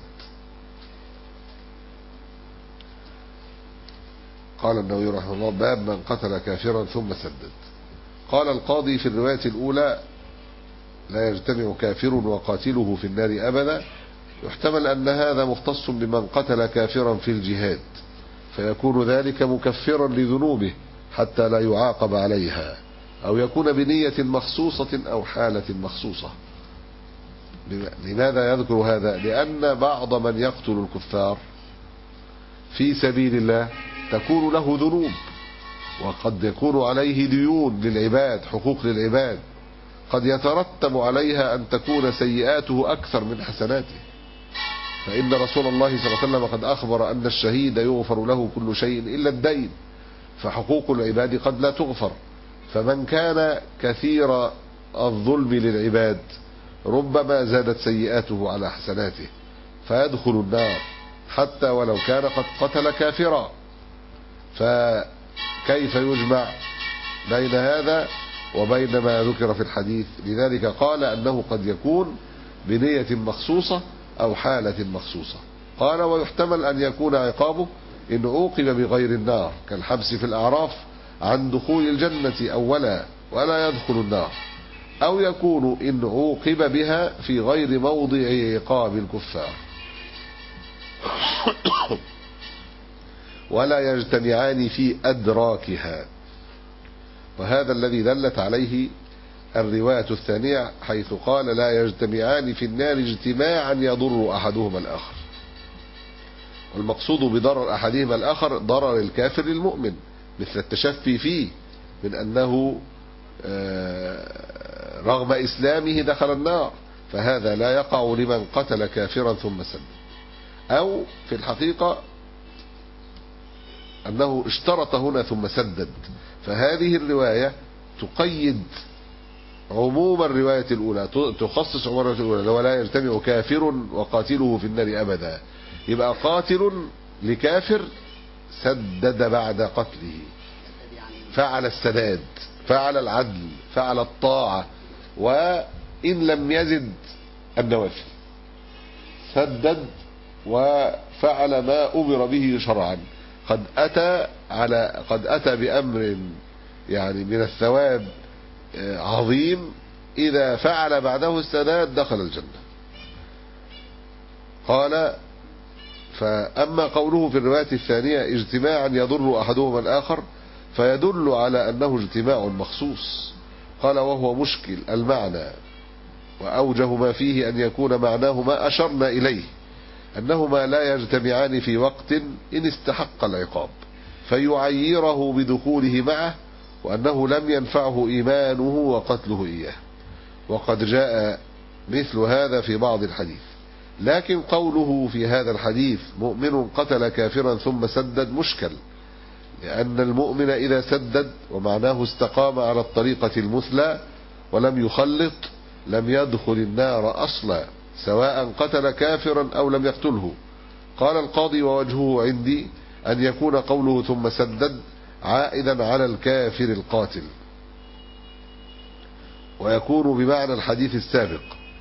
قال النووي رحمه الله: باب من قتل كافرا ثم سدد. قال القاضي في الرواية الأولى: لا يجتمع كافر وقاتله في النار أبدا، يحتمل أن هذا مختص بمن قتل كافرا في الجهاد، فيكون ذلك مكفرا لذنوبه حتى لا يعاقب عليها، أو يكون بنية مخصوصة أو حالة مخصوصة. لماذا يذكر هذا؟ لأن بعض من يقتل الكفار في سبيل الله تكون له ذنوب، وقد يكون عليه ديون للعباد، حقوق للعباد، قد يترتب عليها أن تكون سيئاته أكثر من حسناته. فإن رسول الله صلى الله عليه وسلم قد أخبر أن الشهيد يغفر له كل شيء إلا الدين، فحقوق العباد قد لا تغفر. فمن كان كثير الظلم للعباد ربما زادت سيئاته على حسناته فيدخل النار حتى ولو كان قد قتل كافرا. فكيف يجمع بين هذا وبين ما ذكر في الحديث؟ لذلك قال أنه قد يكون بنية مخصوصة أو حالة مخصوصة. قال: ويحتمل أن يكون عقابه إن عوقب بغير النار كالحبس في الأعراف عن دخول الجنة أولا ولا يدخل النار، أو يكون إن عوقب بها في غير موضع عقاب الكفار. ولا يجتمعان في أدراكها، وهذا الذي دلت عليه الرواية الثانية حيث قال: لا يجتمعان في النار اجتماعا يضر أحدهما الآخر. والمقصود بضرر أحدهما الآخر ضرر الكافر للمؤمن، مثل التشفي فيه من أنه رغم إسلامه دخل النار، فهذا لا يقع لمن قتل كافرا ثم سد. أو في الحقيقة أنه اشترط هنا ثم سدد، فهذه الرواية تقيد عموم الرواية الأولى، تخصص عموم الرواية الأولى ولا يجتمع كافر وقاتله في النار أبدا. يبقى قاتل لكافر سدد بعد قتله، فعل السداد، فعل العدل، فعل الطاعة، وإن لم يزد النوافل سدد وفعل ما أمر به شرعا. قد أتى على قد أتى بأمر يعني من الثواب عظيم، إذا فعل بعده السداد دخل الجنة. قال: فأما قوله في الرواية الثانية اجتماعا يضر أحدهما الآخر فيدل على أنه اجتماع مخصوص. قال: وهو مشكل المعنى، وأوجه ما فيه أن يكون معناه ما أشرنا إليه، أنهما لا يجتمعان في وقت إن استحق العقاب فيعيره بدخوله معه، وأنه لم ينفعه إيمانه وقتله إياه. وقد جاء مثل هذا في بعض الحديث، لكن قوله في هذا الحديث مؤمن قتل كافرا ثم سدد مشكل، لأن المؤمن إذا سدد ومعناه استقام على الطريقة المثلى ولم يخلط لم يدخل النار أصلا، سواء قتل كافرا أو لم يقتله. قال القاضي: ووجهه عندي أن يكون قوله ثم سدد عائدا على الكافر القاتل، ويكون بمعنى الحديث السابق: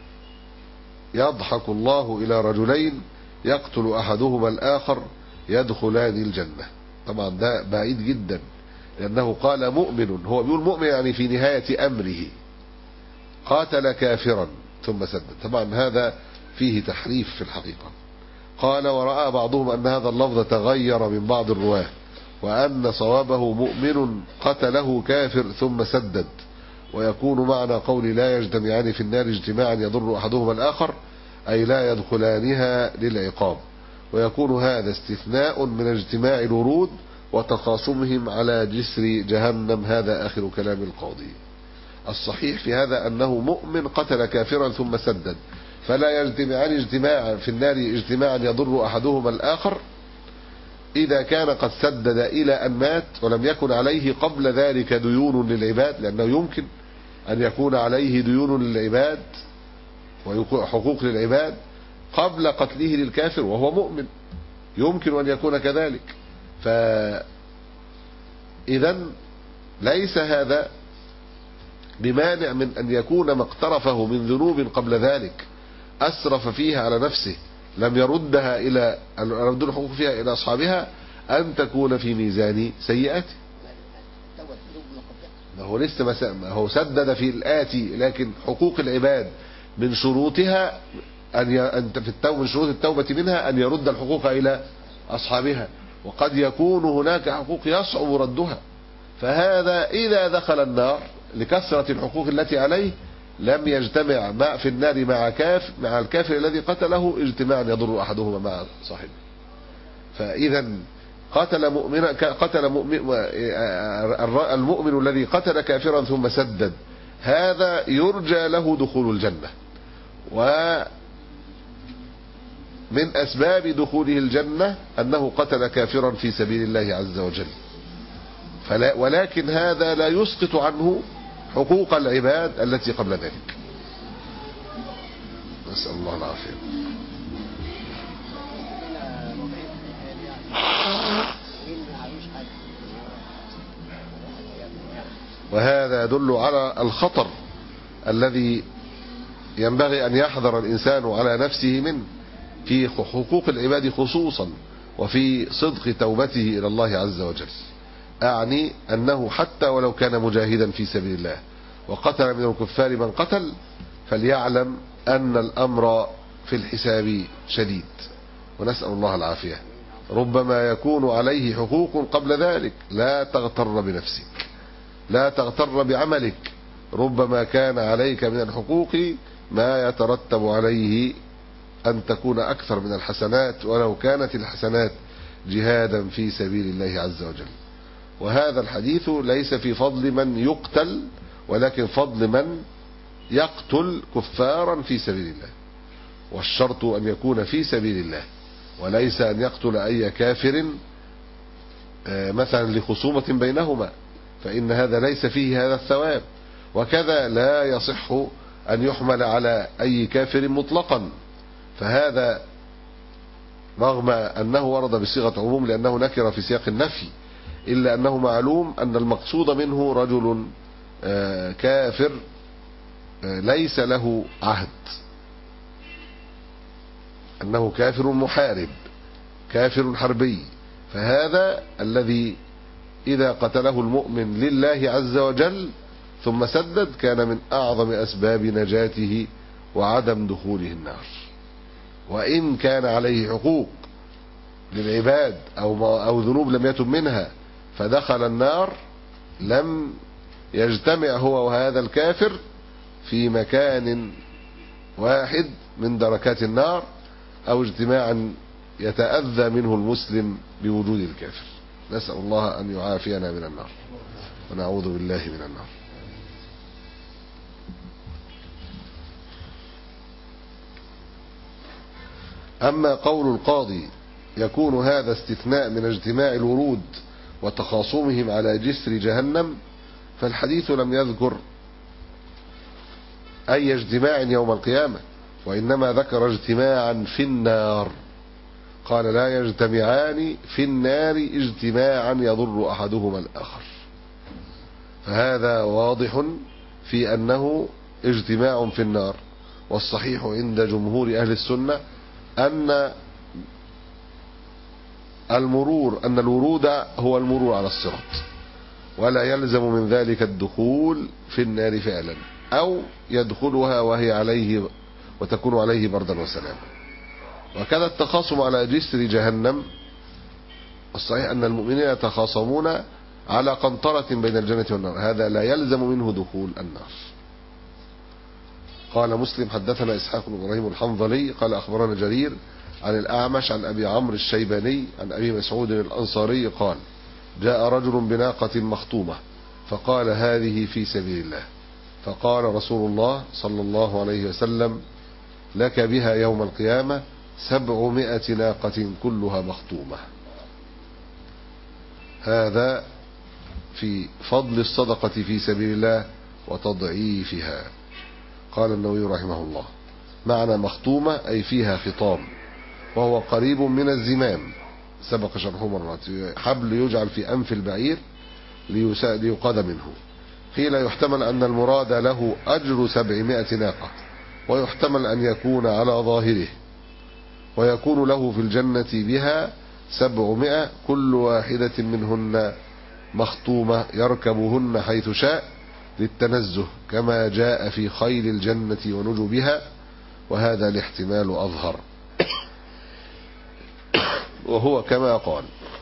يضحك الله إلى رجلين يقتل أحدهما الآخر يدخلان الجنة. طبعا ده بعيد جدا، لأنه قال مؤمن، هو بيقول مؤمن يعني في نهاية أمره، قاتل كافرا ثم سدد. طبعا هذا فيه تحريف في الحقيقة. قال: ورأى بعضهم أن هذا اللفظ تغير من بعض الرواه، وأن صوابه مؤمن قتله كافر ثم سدد، ويكون معنى قول لا يجتمعان في النار اجتماعا يضر أحدهما الآخر أي لا يدخلانها للعقاب، ويكون هذا استثناء من اجتماع الورود وتخاصمهم على جسر جهنم. هذا آخر كلام القاضي. الصحيح في هذا أنه مؤمن قتل كافرا ثم سدد، فلا يجتمعان اجتماعا في النار اجتماعا يضر أحدهما الآخر إذا كان قد سدد إلى أن مات ولم يكن عليه قبل ذلك ديون للعباد، لأنه يمكن أن يكون عليه ديون للعباد وحقوق للعباد قبل قتله للكافر وهو مؤمن، يمكن أن يكون كذلك. فإذا ليس هذا بمانع من أن يكون ما اقترفه من ذنوب قبل ذلك أسرف فيها على نفسه لم يردها إلى رد الحقوق فيها إلى أصحابها أن تكون في ميزان سيئاته. ما هو لسه ما هو سدد في الآتي، لكن حقوق العباد من شروطها أن في التوبة، من شروط التوبة منها أن يرد الحقوق إلى أصحابها، وقد يكون هناك حقوق يصعب ردها، فهذا إذا دخل النار لكثرة الحقوق التي عليه لم يجتمع مع في النار مع كاف مع الكافر الذي قتله اجتماعا يضر أحدهما مع صاحبه. فإذا قتل مؤمنا قتل مؤمن المؤمن الذي قتل كافرا ثم سدد، هذا يرجى له دخول الجنة، ومن أسباب دخوله الجنة أنه قتل كافرا في سبيل الله عز وجل. فلا ولكن هذا لا يسقط عنه حقوق العباد التي قبل ذلك. نسأل الله العافية. وهذا يدل على الخطر الذي ينبغي أن يحذر الإنسان على نفسه منه في حقوق العباد خصوصا، وفي صدق توبته إلى الله عز وجل. أعني أنه حتى ولو كان مجاهدا في سبيل الله وقتل من الكفار من قتل، فليعلم أن الأمر في الحساب شديد، ونسأل الله العافية. ربما يكون عليه حقوق قبل ذلك، لا تغتر بنفسك، لا تغتر بعملك، ربما كان عليك من الحقوق ما يترتب عليه أن تكون أكثر من الحسنات، ولو كانت الحسنات جهادا في سبيل الله عز وجل. وهذا الحديث ليس في فضل من يقتل، ولكن فضل من يقتل كفارا في سبيل الله، والشرط أن يكون في سبيل الله، وليس أن يقتل أي كافر مثلا لخصومة بينهما، فإن هذا ليس فيه هذا الثواب. وكذا لا يصح أن يحمل على أي كافر مطلقا، فهذا رغم أنه ورد بصيغة عموم لأنه نكر في سياق النفي، إلا أنه معلوم أن المقصود منه رجل كافر ليس له عهد، أنه كافر محارب كافر حربي، فهذا الذي إذا قتله المؤمن لله عز وجل ثم سدد كان من أعظم أسباب نجاته وعدم دخوله النار. وإن كان عليه حقوق للعباد أو أو ذنوب لم يتب منها فدخل النار، لم يجتمع هو وهذا الكافر في مكان واحد من دركات النار، أو اجتماعا يتأذى منه المسلم بوجود الكافر. نسأل الله أن يعافينا من النار ونعوذ بالله من النار. أما قول القاضي يكون هذا استثناء من اجتماع الورود وتخاصمهم على جسر جهنم، فالحديث لم يذكر أي اجتماع يوم القيامة، وإنما ذكر اجتماعا في النار. قال لا يجتمعان في النار اجتماعا يضر أحدهما الآخر، فهذا واضح في أنه اجتماع في النار. والصحيح عند جمهور أهل السنة أن المرور أن الورود هو المرور على الصراط، ولا يلزم من ذلك الدخول في النار فعلا، أو يدخلها وهي عليه وتكون عليه بردا وسلاما. وكذا التخاصم على جسر جهنم، الصحيح أن المؤمنين يتخاصمون على قنطرة بين الجنة والنار، هذا لا يلزم منه دخول النار. قال مسلم حدثنا إسحاق بن إبراهيم الحنظلي قال أخبرنا جرير عن الأعمش عن أبي عمرو الشيباني عن أبي مسعود الأنصاري قال جاء رجل بناقة مخطومة فقال هذه في سبيل الله، فقال رسول الله صلى الله عليه وسلم لك بها يوم القيامة سبعمائة ناقة كلها مخطومة. هذا في فضل الصدقة في سبيل الله وتضعيفها. قال النووي رحمه الله معنى مخطومة أي فيها خطام، وهو قريب من الزمام، سبق شرحه مرات، حبل يجعل في أنف البعير ليقاد منه. قيل يحتمل أن المراد له أجر سبعمائة ناقة، ويحتمل أن يكون على ظاهره، ويكون له في الجنة بها سبعمائة كل واحدة منهن مخطومة يركبهن حيث شاء للتنزه، كما جاء في خيل الجنة ونجبها، وهذا الاحتمال أظهر وهو كما قال.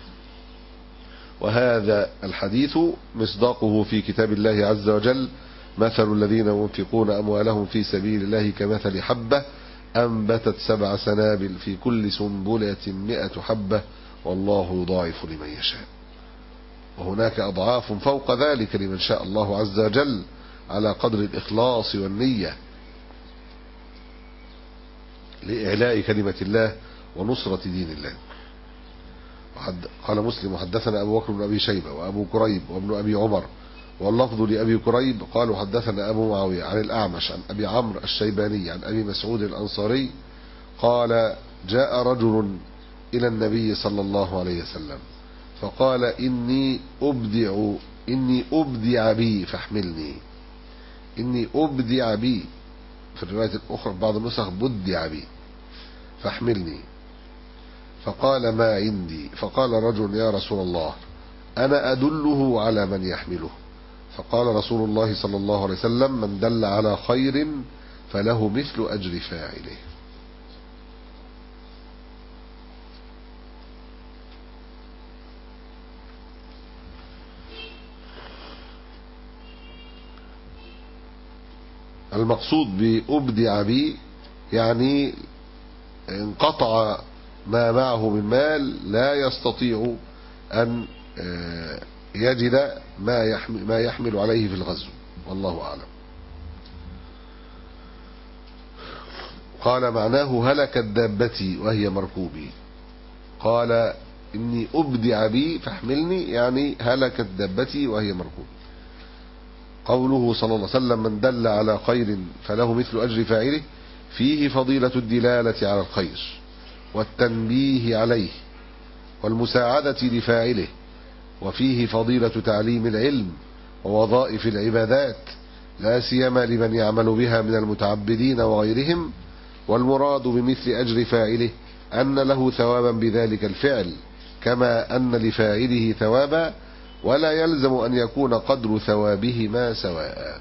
وهذا الحديث مصداقه في كتاب الله عز وجل مثل الذين ينفقون أموالهم في سبيل الله كمثل حبة أنبتت سبع سنابل في كل سنبلة مئة حبة والله يضاعف لمن يشاء. وهناك أضعاف فوق ذلك لمن شاء الله عز وجل على قدر الإخلاص والنية لإعلاء كلمة الله ونصرة دين الله. قال مسلم حدثنا أبو بكر بن أبي شيبة وأبو كريب وابن أبي عمر، واللفظ لأبي كريب قالوا حدثنا أبو معاوية عن الأعمش عن أبي عمرو الشيباني عن أبي مسعود الأنصاري قال جاء رجل إلى النبي صلى الله عليه وسلم فقال إني أبدع إني أبدع بي فاحملني، إني أبدع بي، في الرواية الأخرى بعض النسخ بدع بي فاحملني. فقال ما عندي، فقال رجل يا رسول الله أنا أدله على من يحمله، فقال رسول الله صلى الله عليه وسلم من دل على خير فله مثل أجر فاعله. المقصود بأبدع بي يعني انقطع ما معه من مال لا يستطيع أن يجد ما يحمل, ما يحمل عليه في الغزو، والله أعلم. قال معناه هلكت دابتي وهي مركوبي، قال إني أبدع بي فاحملني يعني هلكت دابتي وهي مركوبي. قوله صلى الله عليه وسلم: من دل على خير فله مثل أجر فاعله، فيه فضيلة الدلالة على الخير والتنبيه عليه والمساعدة لفاعله، وفيه فضيلة تعليم العلم ووظائف العبادات، لا سيما لمن يعمل بها من المتعبدين وغيرهم. والمراد بمثل أجر فاعله أن له ثوابا بذلك الفعل كما أن لفاعله ثوابا، ولا يلزم أن يكون قدر ثوابهما سواء،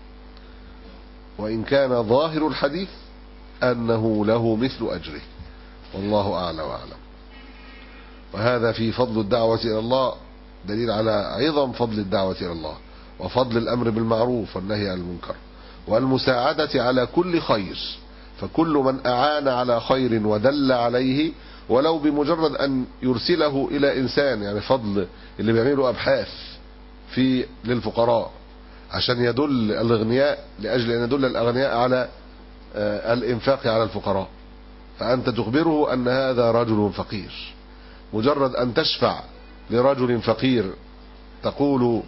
وإن كان ظاهر الحديث أنه له مثل أجره، والله أعلى وأعلم. وهذا في فضل الدعوة إلى الله دليل على عظم فضل الدعوة إلى الله، وفضل الأمر بالمعروف والنهي عن المنكر، والمساعدة على كل خير. فكل من أعان على خير ودل عليه ولو بمجرد أن يرسله إلى إنسان، يعني فضل اللي بيعملوا أبحاث في للفقراء عشان يدل الأغنياء، لأجل أن يدل الأغنياء على الإنفاق على الفقراء، فأنت تخبره أن هذا رجل فقير. مجرد أن تشفع لرجل فقير تقول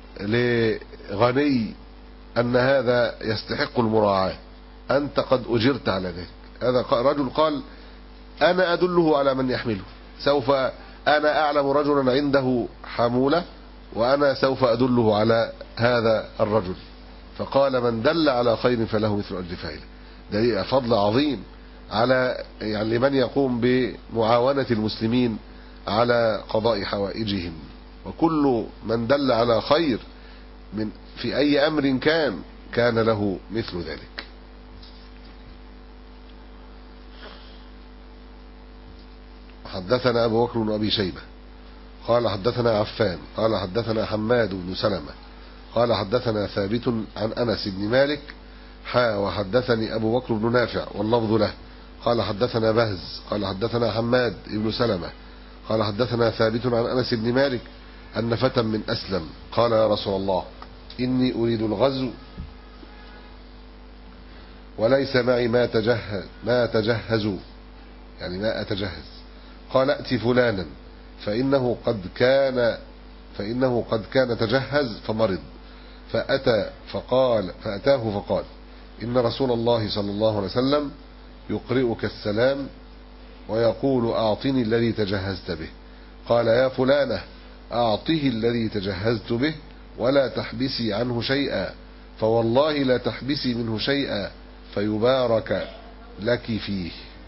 لغني أن هذا يستحق المراعاة، أنت قد أجرت على ذلك. هذا رجل قال: أنا أدله على من يحمله، سوف أنا أعلم رجلا عنده حمولة وأنا سوف أدله على هذا الرجل. فقال: من دل على خير فله مثل أجر فاعله. ده فضل عظيم على يعني لمن يقوم بمعاونة المسلمين على قضاء حوائجهم. وكل من دل على خير من في أي أمر كان كان له مثل ذلك. حدثنا أبو بكر بن أبي شيبة قال حدثنا عفان قال حدثنا حماد بن سلمة قال حدثنا ثابت عن أنس بن مالك حا وحدثني أبو بكر بن نافع واللفظ له قال حدثنا بهز قال حدثنا حماد بن سلمة قال حدثنا ثابت عن أنس بن مالك أن فتى من أسلم قال: يا رسول الله، إني أريد الغزو وليس معي ما تجهز ما تجهز يعني ما أتجهز. قال: ائت فلانا فإنه قد كان فإنه قد كان تجهز فمرض. فأتى فقال فأتاه فقال: إن رسول الله صلى الله عليه وسلم يقرئك السلام ويقول: أعطني الذي تجهزت به. قال: يا فلانة، أعطه الذي تجهزت به ولا تحبسي عنه شيئا، فوالله لا تحبسي منه شيئا فيبارك لك فيه.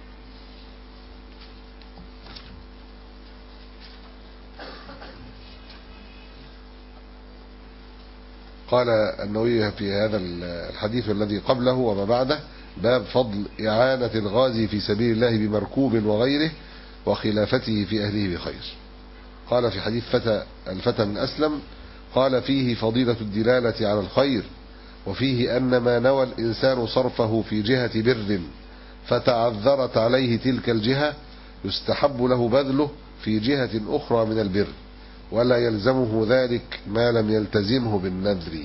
قال النووي في هذا الحديث الذي قبله وما بعده: باب فضل إعانة الغازي في سبيل الله بمركوب وغيره وخلافته في أهله بخير. قال في حديث فتى الفتى من أسلم قال: فيه فضيلة الدلالة على الخير، وفيه أن ما نوى الإنسان صرفه في جهة بر فتعذرت عليه تلك الجهة يستحب له بذله في جهة أخرى من البر، ولا يلزمه ذلك ما لم يلتزمه بالنذر.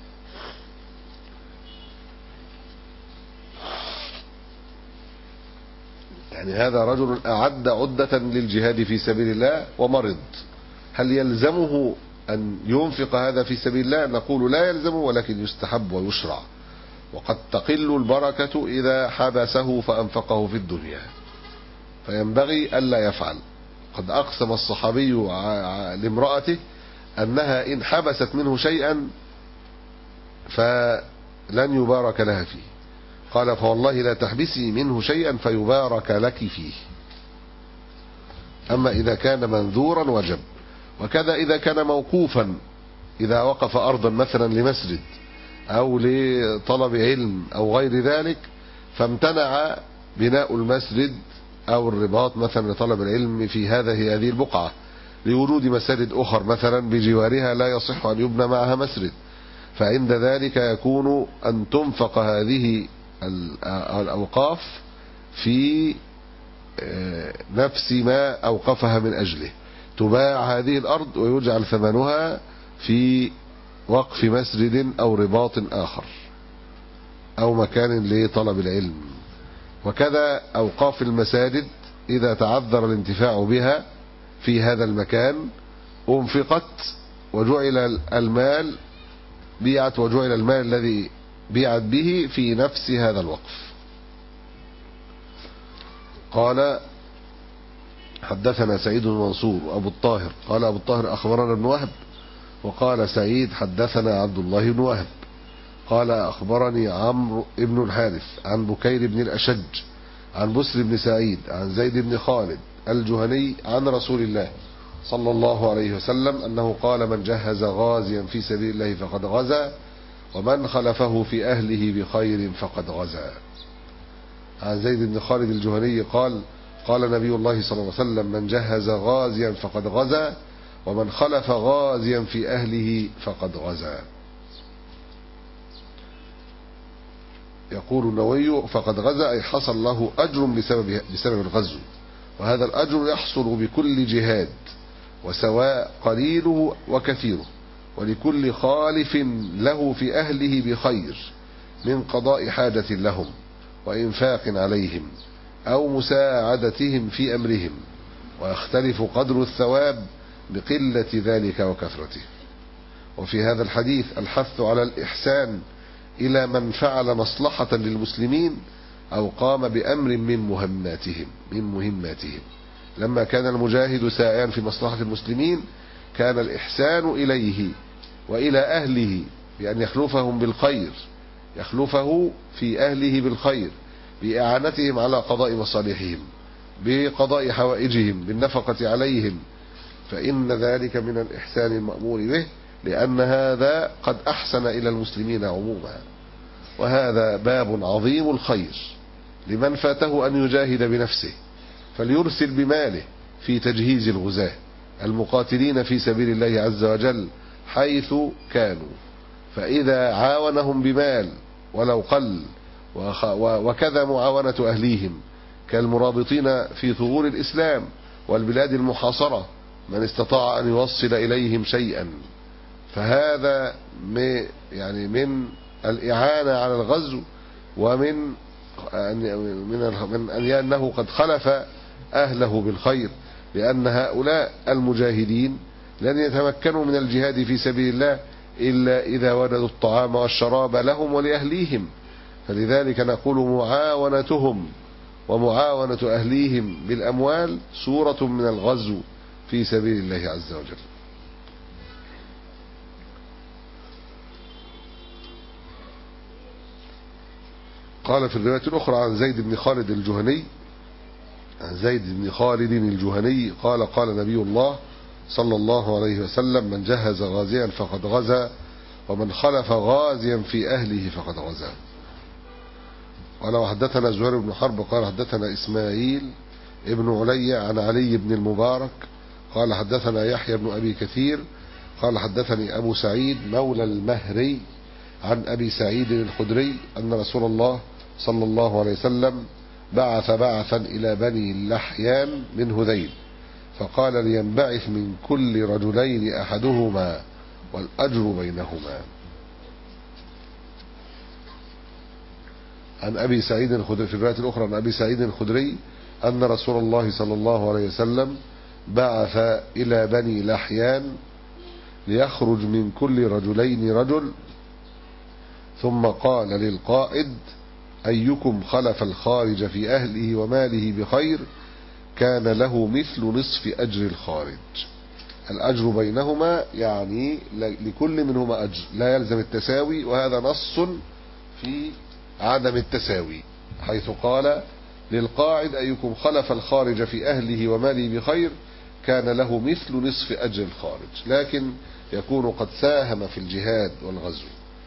يعني هذا رجل أعد عدة للجهاد في سبيل الله ومرض، هل يلزمه أن ينفق هذا في سبيل الله؟ نقول لا يلزمه، ولكن يستحب ويشرع، وقد تقل البركة إذا حبسه فأنفقه في الدنيا، فينبغي ألا يفعل. قد أقسم الصحابي لامرأته أنها إن حبست منه شيئا فلن يبارك لها فيه، قال: فوالله لا تحبسي منه شيئا فيبارك لك فيه. أما إذا كان منذورا وجب. وكذا إذا كان موقوفا، إذا وقف أرضا مثلا لمسجد أو لطلب علم أو غير ذلك فامتنع بناء المسجد أو الرباط مثلا لطلب العلم في هذه هذه البقعة لوجود مساجد أخر مثلا بجوارها لا يصح أن يبنى معها مسجد، فعند ذلك يكون أن تنفق هذه الأوقاف في نفس ما أوقفها من أجله، تباع هذه الأرض ويجعل ثمنها في وقف مسجد أو رباط آخر أو مكان لطلب العلم. وكذا أوقاف المساجد إذا تعذر الانتفاع بها في هذا المكان أنفقت وجعل المال بيعت وجعل المال الذي بيعت به في نفس هذا الوقف. قال حدثنا سعيد بن منصور وأبو الطاهر قال أبو الطاهر أخبرنا ابن وهب وقال سعيد حدثنا عبد الله بن وهب قال أخبرني عمرو بن الحارث عن بكير بن الأشج عن بسر بن سعيد عن زيد بن خالد الجهني عن رسول الله صلى الله عليه وسلم أنه قال من جهز غازيا في سبيل الله فقد غزا ومن خلفه في أهله بخير فقد غزا. عن زيد بن خالد الجهني قال قال نبي الله صلى الله عليه وسلم من جهز غازيا فقد غزا ومن خلف غازيا في أهله فقد غزا. يقول النووي فقد غزا أي حصل له أجر بسبب, بسبب الغزو، وهذا الأجر يحصل بكل جهاد وسواء قليله وكثيره، ولكل خالف له في أهله بخير من قضاء حاجة لهم وإنفاق عليهم أو مساعدتهم في أمرهم، ويختلف قدر الثواب بقلة ذلك وكثرته. وفي هذا الحديث الحث على الإحسان إلى من فعل مصلحة للمسلمين أو قام بأمر من مهماتهم من مهماتهم لما كان المجاهد ساعيا في مصلحة المسلمين كان الإحسان إليه وإلى أهله بأن يخلفهم بالخير يخلفه في أهله بالخير بإعانتهم على قضاء مصالحهم بقضاء حوائجهم بالنفقة عليهم، فإن ذلك من الإحسان المأمور به، لأن هذا قد أحسن إلى المسلمين عموما. وهذا باب عظيم الخير لمن فاته أن يجاهد بنفسه فليرسل بماله في تجهيز الغزاة المقاتلين في سبيل الله عز وجل حيث كانوا، فإذا عاونهم بمال ولو قل، وكذا معاونة أهليهم كالمرابطين في ثغور الإسلام والبلاد المحاصرة من استطاع أن يوصل إليهم شيئا، فهذا يعني من الإعانة على الغزو، ومن من أن أنه قد خلف أهله بالخير، لأن هؤلاء المجاهدين لن يتمكنوا من الجهاد في سبيل الله إلا إذا وجدوا الطعام والشراب لهم ولأهليهم، فلذلك نقول معاونتهم ومعاونة أهليهم بالأموال صورة من الغزو في سبيل الله عز وجل. قال في الرواية الأخرى عن زيد بن خالد الجهني عن زيد بن خالد الجهني قال قال نبي الله صلى الله عليه وسلم من جهز غازيا فقد غزا ومن خلف غازيا في أهله فقد غزا. قال حدثنا زهير بن حرب قال حدثنا إسماعيل ابن علي عن علي بن المبارك قال حدثنا يحيى بن أبي كثير قال حدثني أبو سعيد مولى المهري عن أبي سعيد الخدري أن رسول الله صلى الله عليه وسلم بعث بعثا إلى بني اللحيان من هذيل فقال لينبعث من كل رجلين أحدهما والأجر بينهما. عن أبي سعيد الخدري في الرواية الأخرى عن أبي سعيد الخدري أن رسول الله صلى الله عليه وسلم بعث إلى بني لحيان ليخرج من كل رجلين رجل، ثم قال للقائد أيكم خلف الخارج في أهله وماله بخير كان له مثل نصف أجر الخارج. الأجر بينهما يعني لكل منهما أجر لا يلزم التساوي، وهذا نص في عدم التساوي حيث قال للقاعد أيكم خلف الخارج في أهله وماله بخير كان له مثل نصف أجر الخارج، لكن يكون قد ساهم في الجهاد والغزو.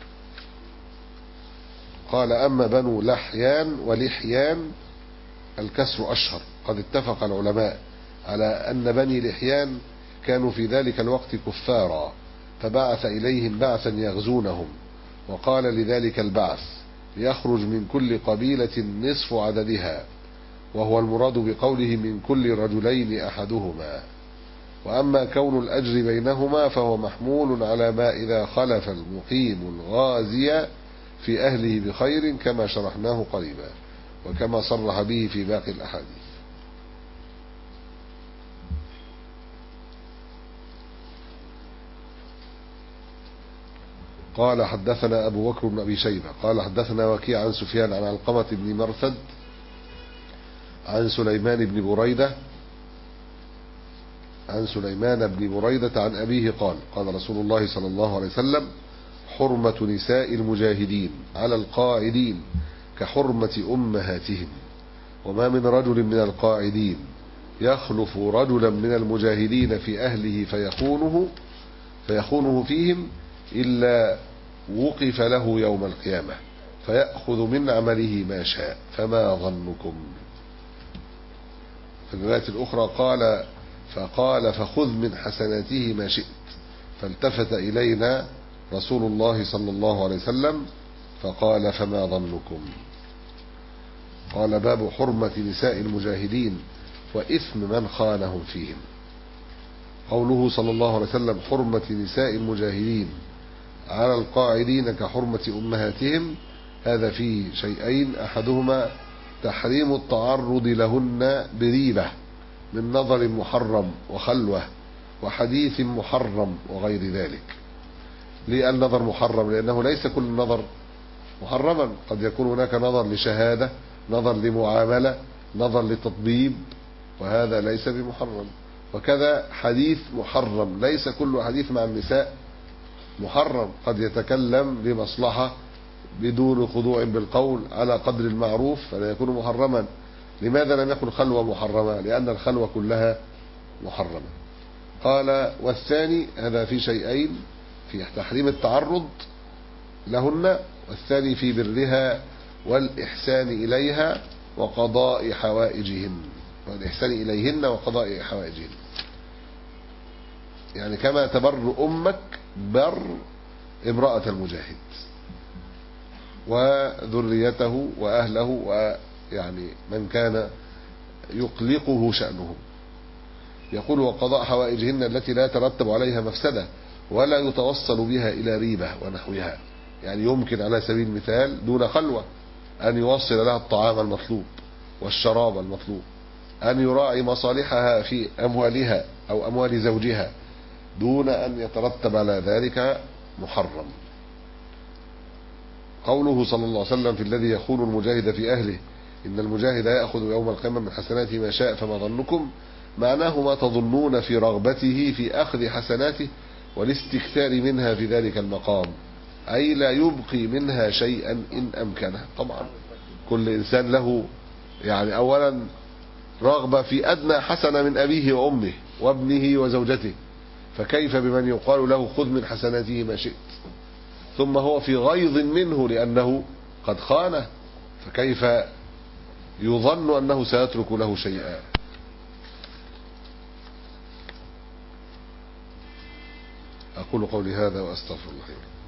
قال أما بنو لحيان ولحيان الكسر أشهر، قد اتفق العلماء على أن بني لحيان كانوا في ذلك الوقت كفارا فبعث إليهم بعثا يغزونهم، وقال لذلك البعث ليخرج من كل قبيلة نصف عددها، وهو المراد بقوله من كل رجلين أحدهما. وأما كون الأجر بينهما فهو محمول على ما إذا خلف المقيم الغازي في أهله بخير كما شرحناه قريبا وكما صرح به في باقي الأحاديث. قال حدثنا أبو بكر بن أبي شيبة قال حدثنا وكيع عن سفيان عن علقمة بن مرثد عن سليمان بن بريدة عن سليمان بن بريدة عن أبيه قال قال رسول الله صلى الله عليه وسلم حرمة نساء المجاهدين على القاعدين كحرمة أمهاتهم، وما من رجل من القاعدين يخلف رجلا من المجاهدين في أهله فيخونه فيخونه فيهم إلا وقف له يوم القيامة فيأخذ من عمله ما شاء، فما ظنكم؟ في الرواية الأخرى قال فقال فخذ من حسناته ما شئت، فالتفت إلينا رسول الله صلى الله عليه وسلم فقال فما ظنكم؟ قال باب حرمة نساء المجاهدين وإثم من خانهم فيهم. قوله صلى الله عليه وسلم حرمة نساء المجاهدين على القاعدين كحرمة أمهاتهم، هذا فيه شيئين، أحدهما تحريم التعرض لهن بريبة من نظر محرم وخلوة وحديث محرم وغير ذلك. ليه النظر محرم؟ لأنه ليس كل نظر محرما، قد يكون هناك نظر لشهادة، نظر لمعاملة، نظر لتطبيب، وهذا ليس بمحرم. وكذا حديث محرم، ليس كل حديث مع النساء محرم، قد يتكلم لمصلحة بدون خضوع بالقول على قدر المعروف فلا يكون محرما. لماذا لم يكن خلوة محرمة؟ لأن الخلوة كلها محرمة. قال والثاني، هذا في شيئين، في تحريم التعرض لهن، والثاني في برها والإحسان إليها وقضاء حوائجهن، والإحسان إليهن وقضاء حوائجهن. يعني كما تبر أمك بر امرأة المجاهد وذريته وأهله ويعني من كان يقلقه شأنه. يقول وقضاء حوائجهن التي لا يترتب عليها مفسدة ولا يتوصل بها إلى ريبة ونحوها. يعني يمكن على سبيل المثال دون خلوة أن يوصل لها الطعام المطلوب والشراب المطلوب، أن يراعي مصالحها في أموالها أو أموال زوجها دون أن يترتب على ذلك محرم. قوله صلى الله عليه وسلم في الذي يخون المجاهد في أهله إن المجاهد يأخذ يوم القيامة من حسناته ما شاء فما ظنكم، معناه ما تظنون في رغبته في أخذ حسناته والاستكثار منها في ذلك المقام، أي لا يبقي منها شيئا إن أمكنه. طبعا كل إنسان له يعني أولا رغبة في أدنى حسنة من أبيه وأمه وابنه وزوجته، فكيف بمن يقال له خذ من حسناته ما شئت ثم هو في غيظ منه لأنه قد خانه، فكيف يظن أنه سيترك له شيئا؟ أقول قولي هذا وأستغفر الله.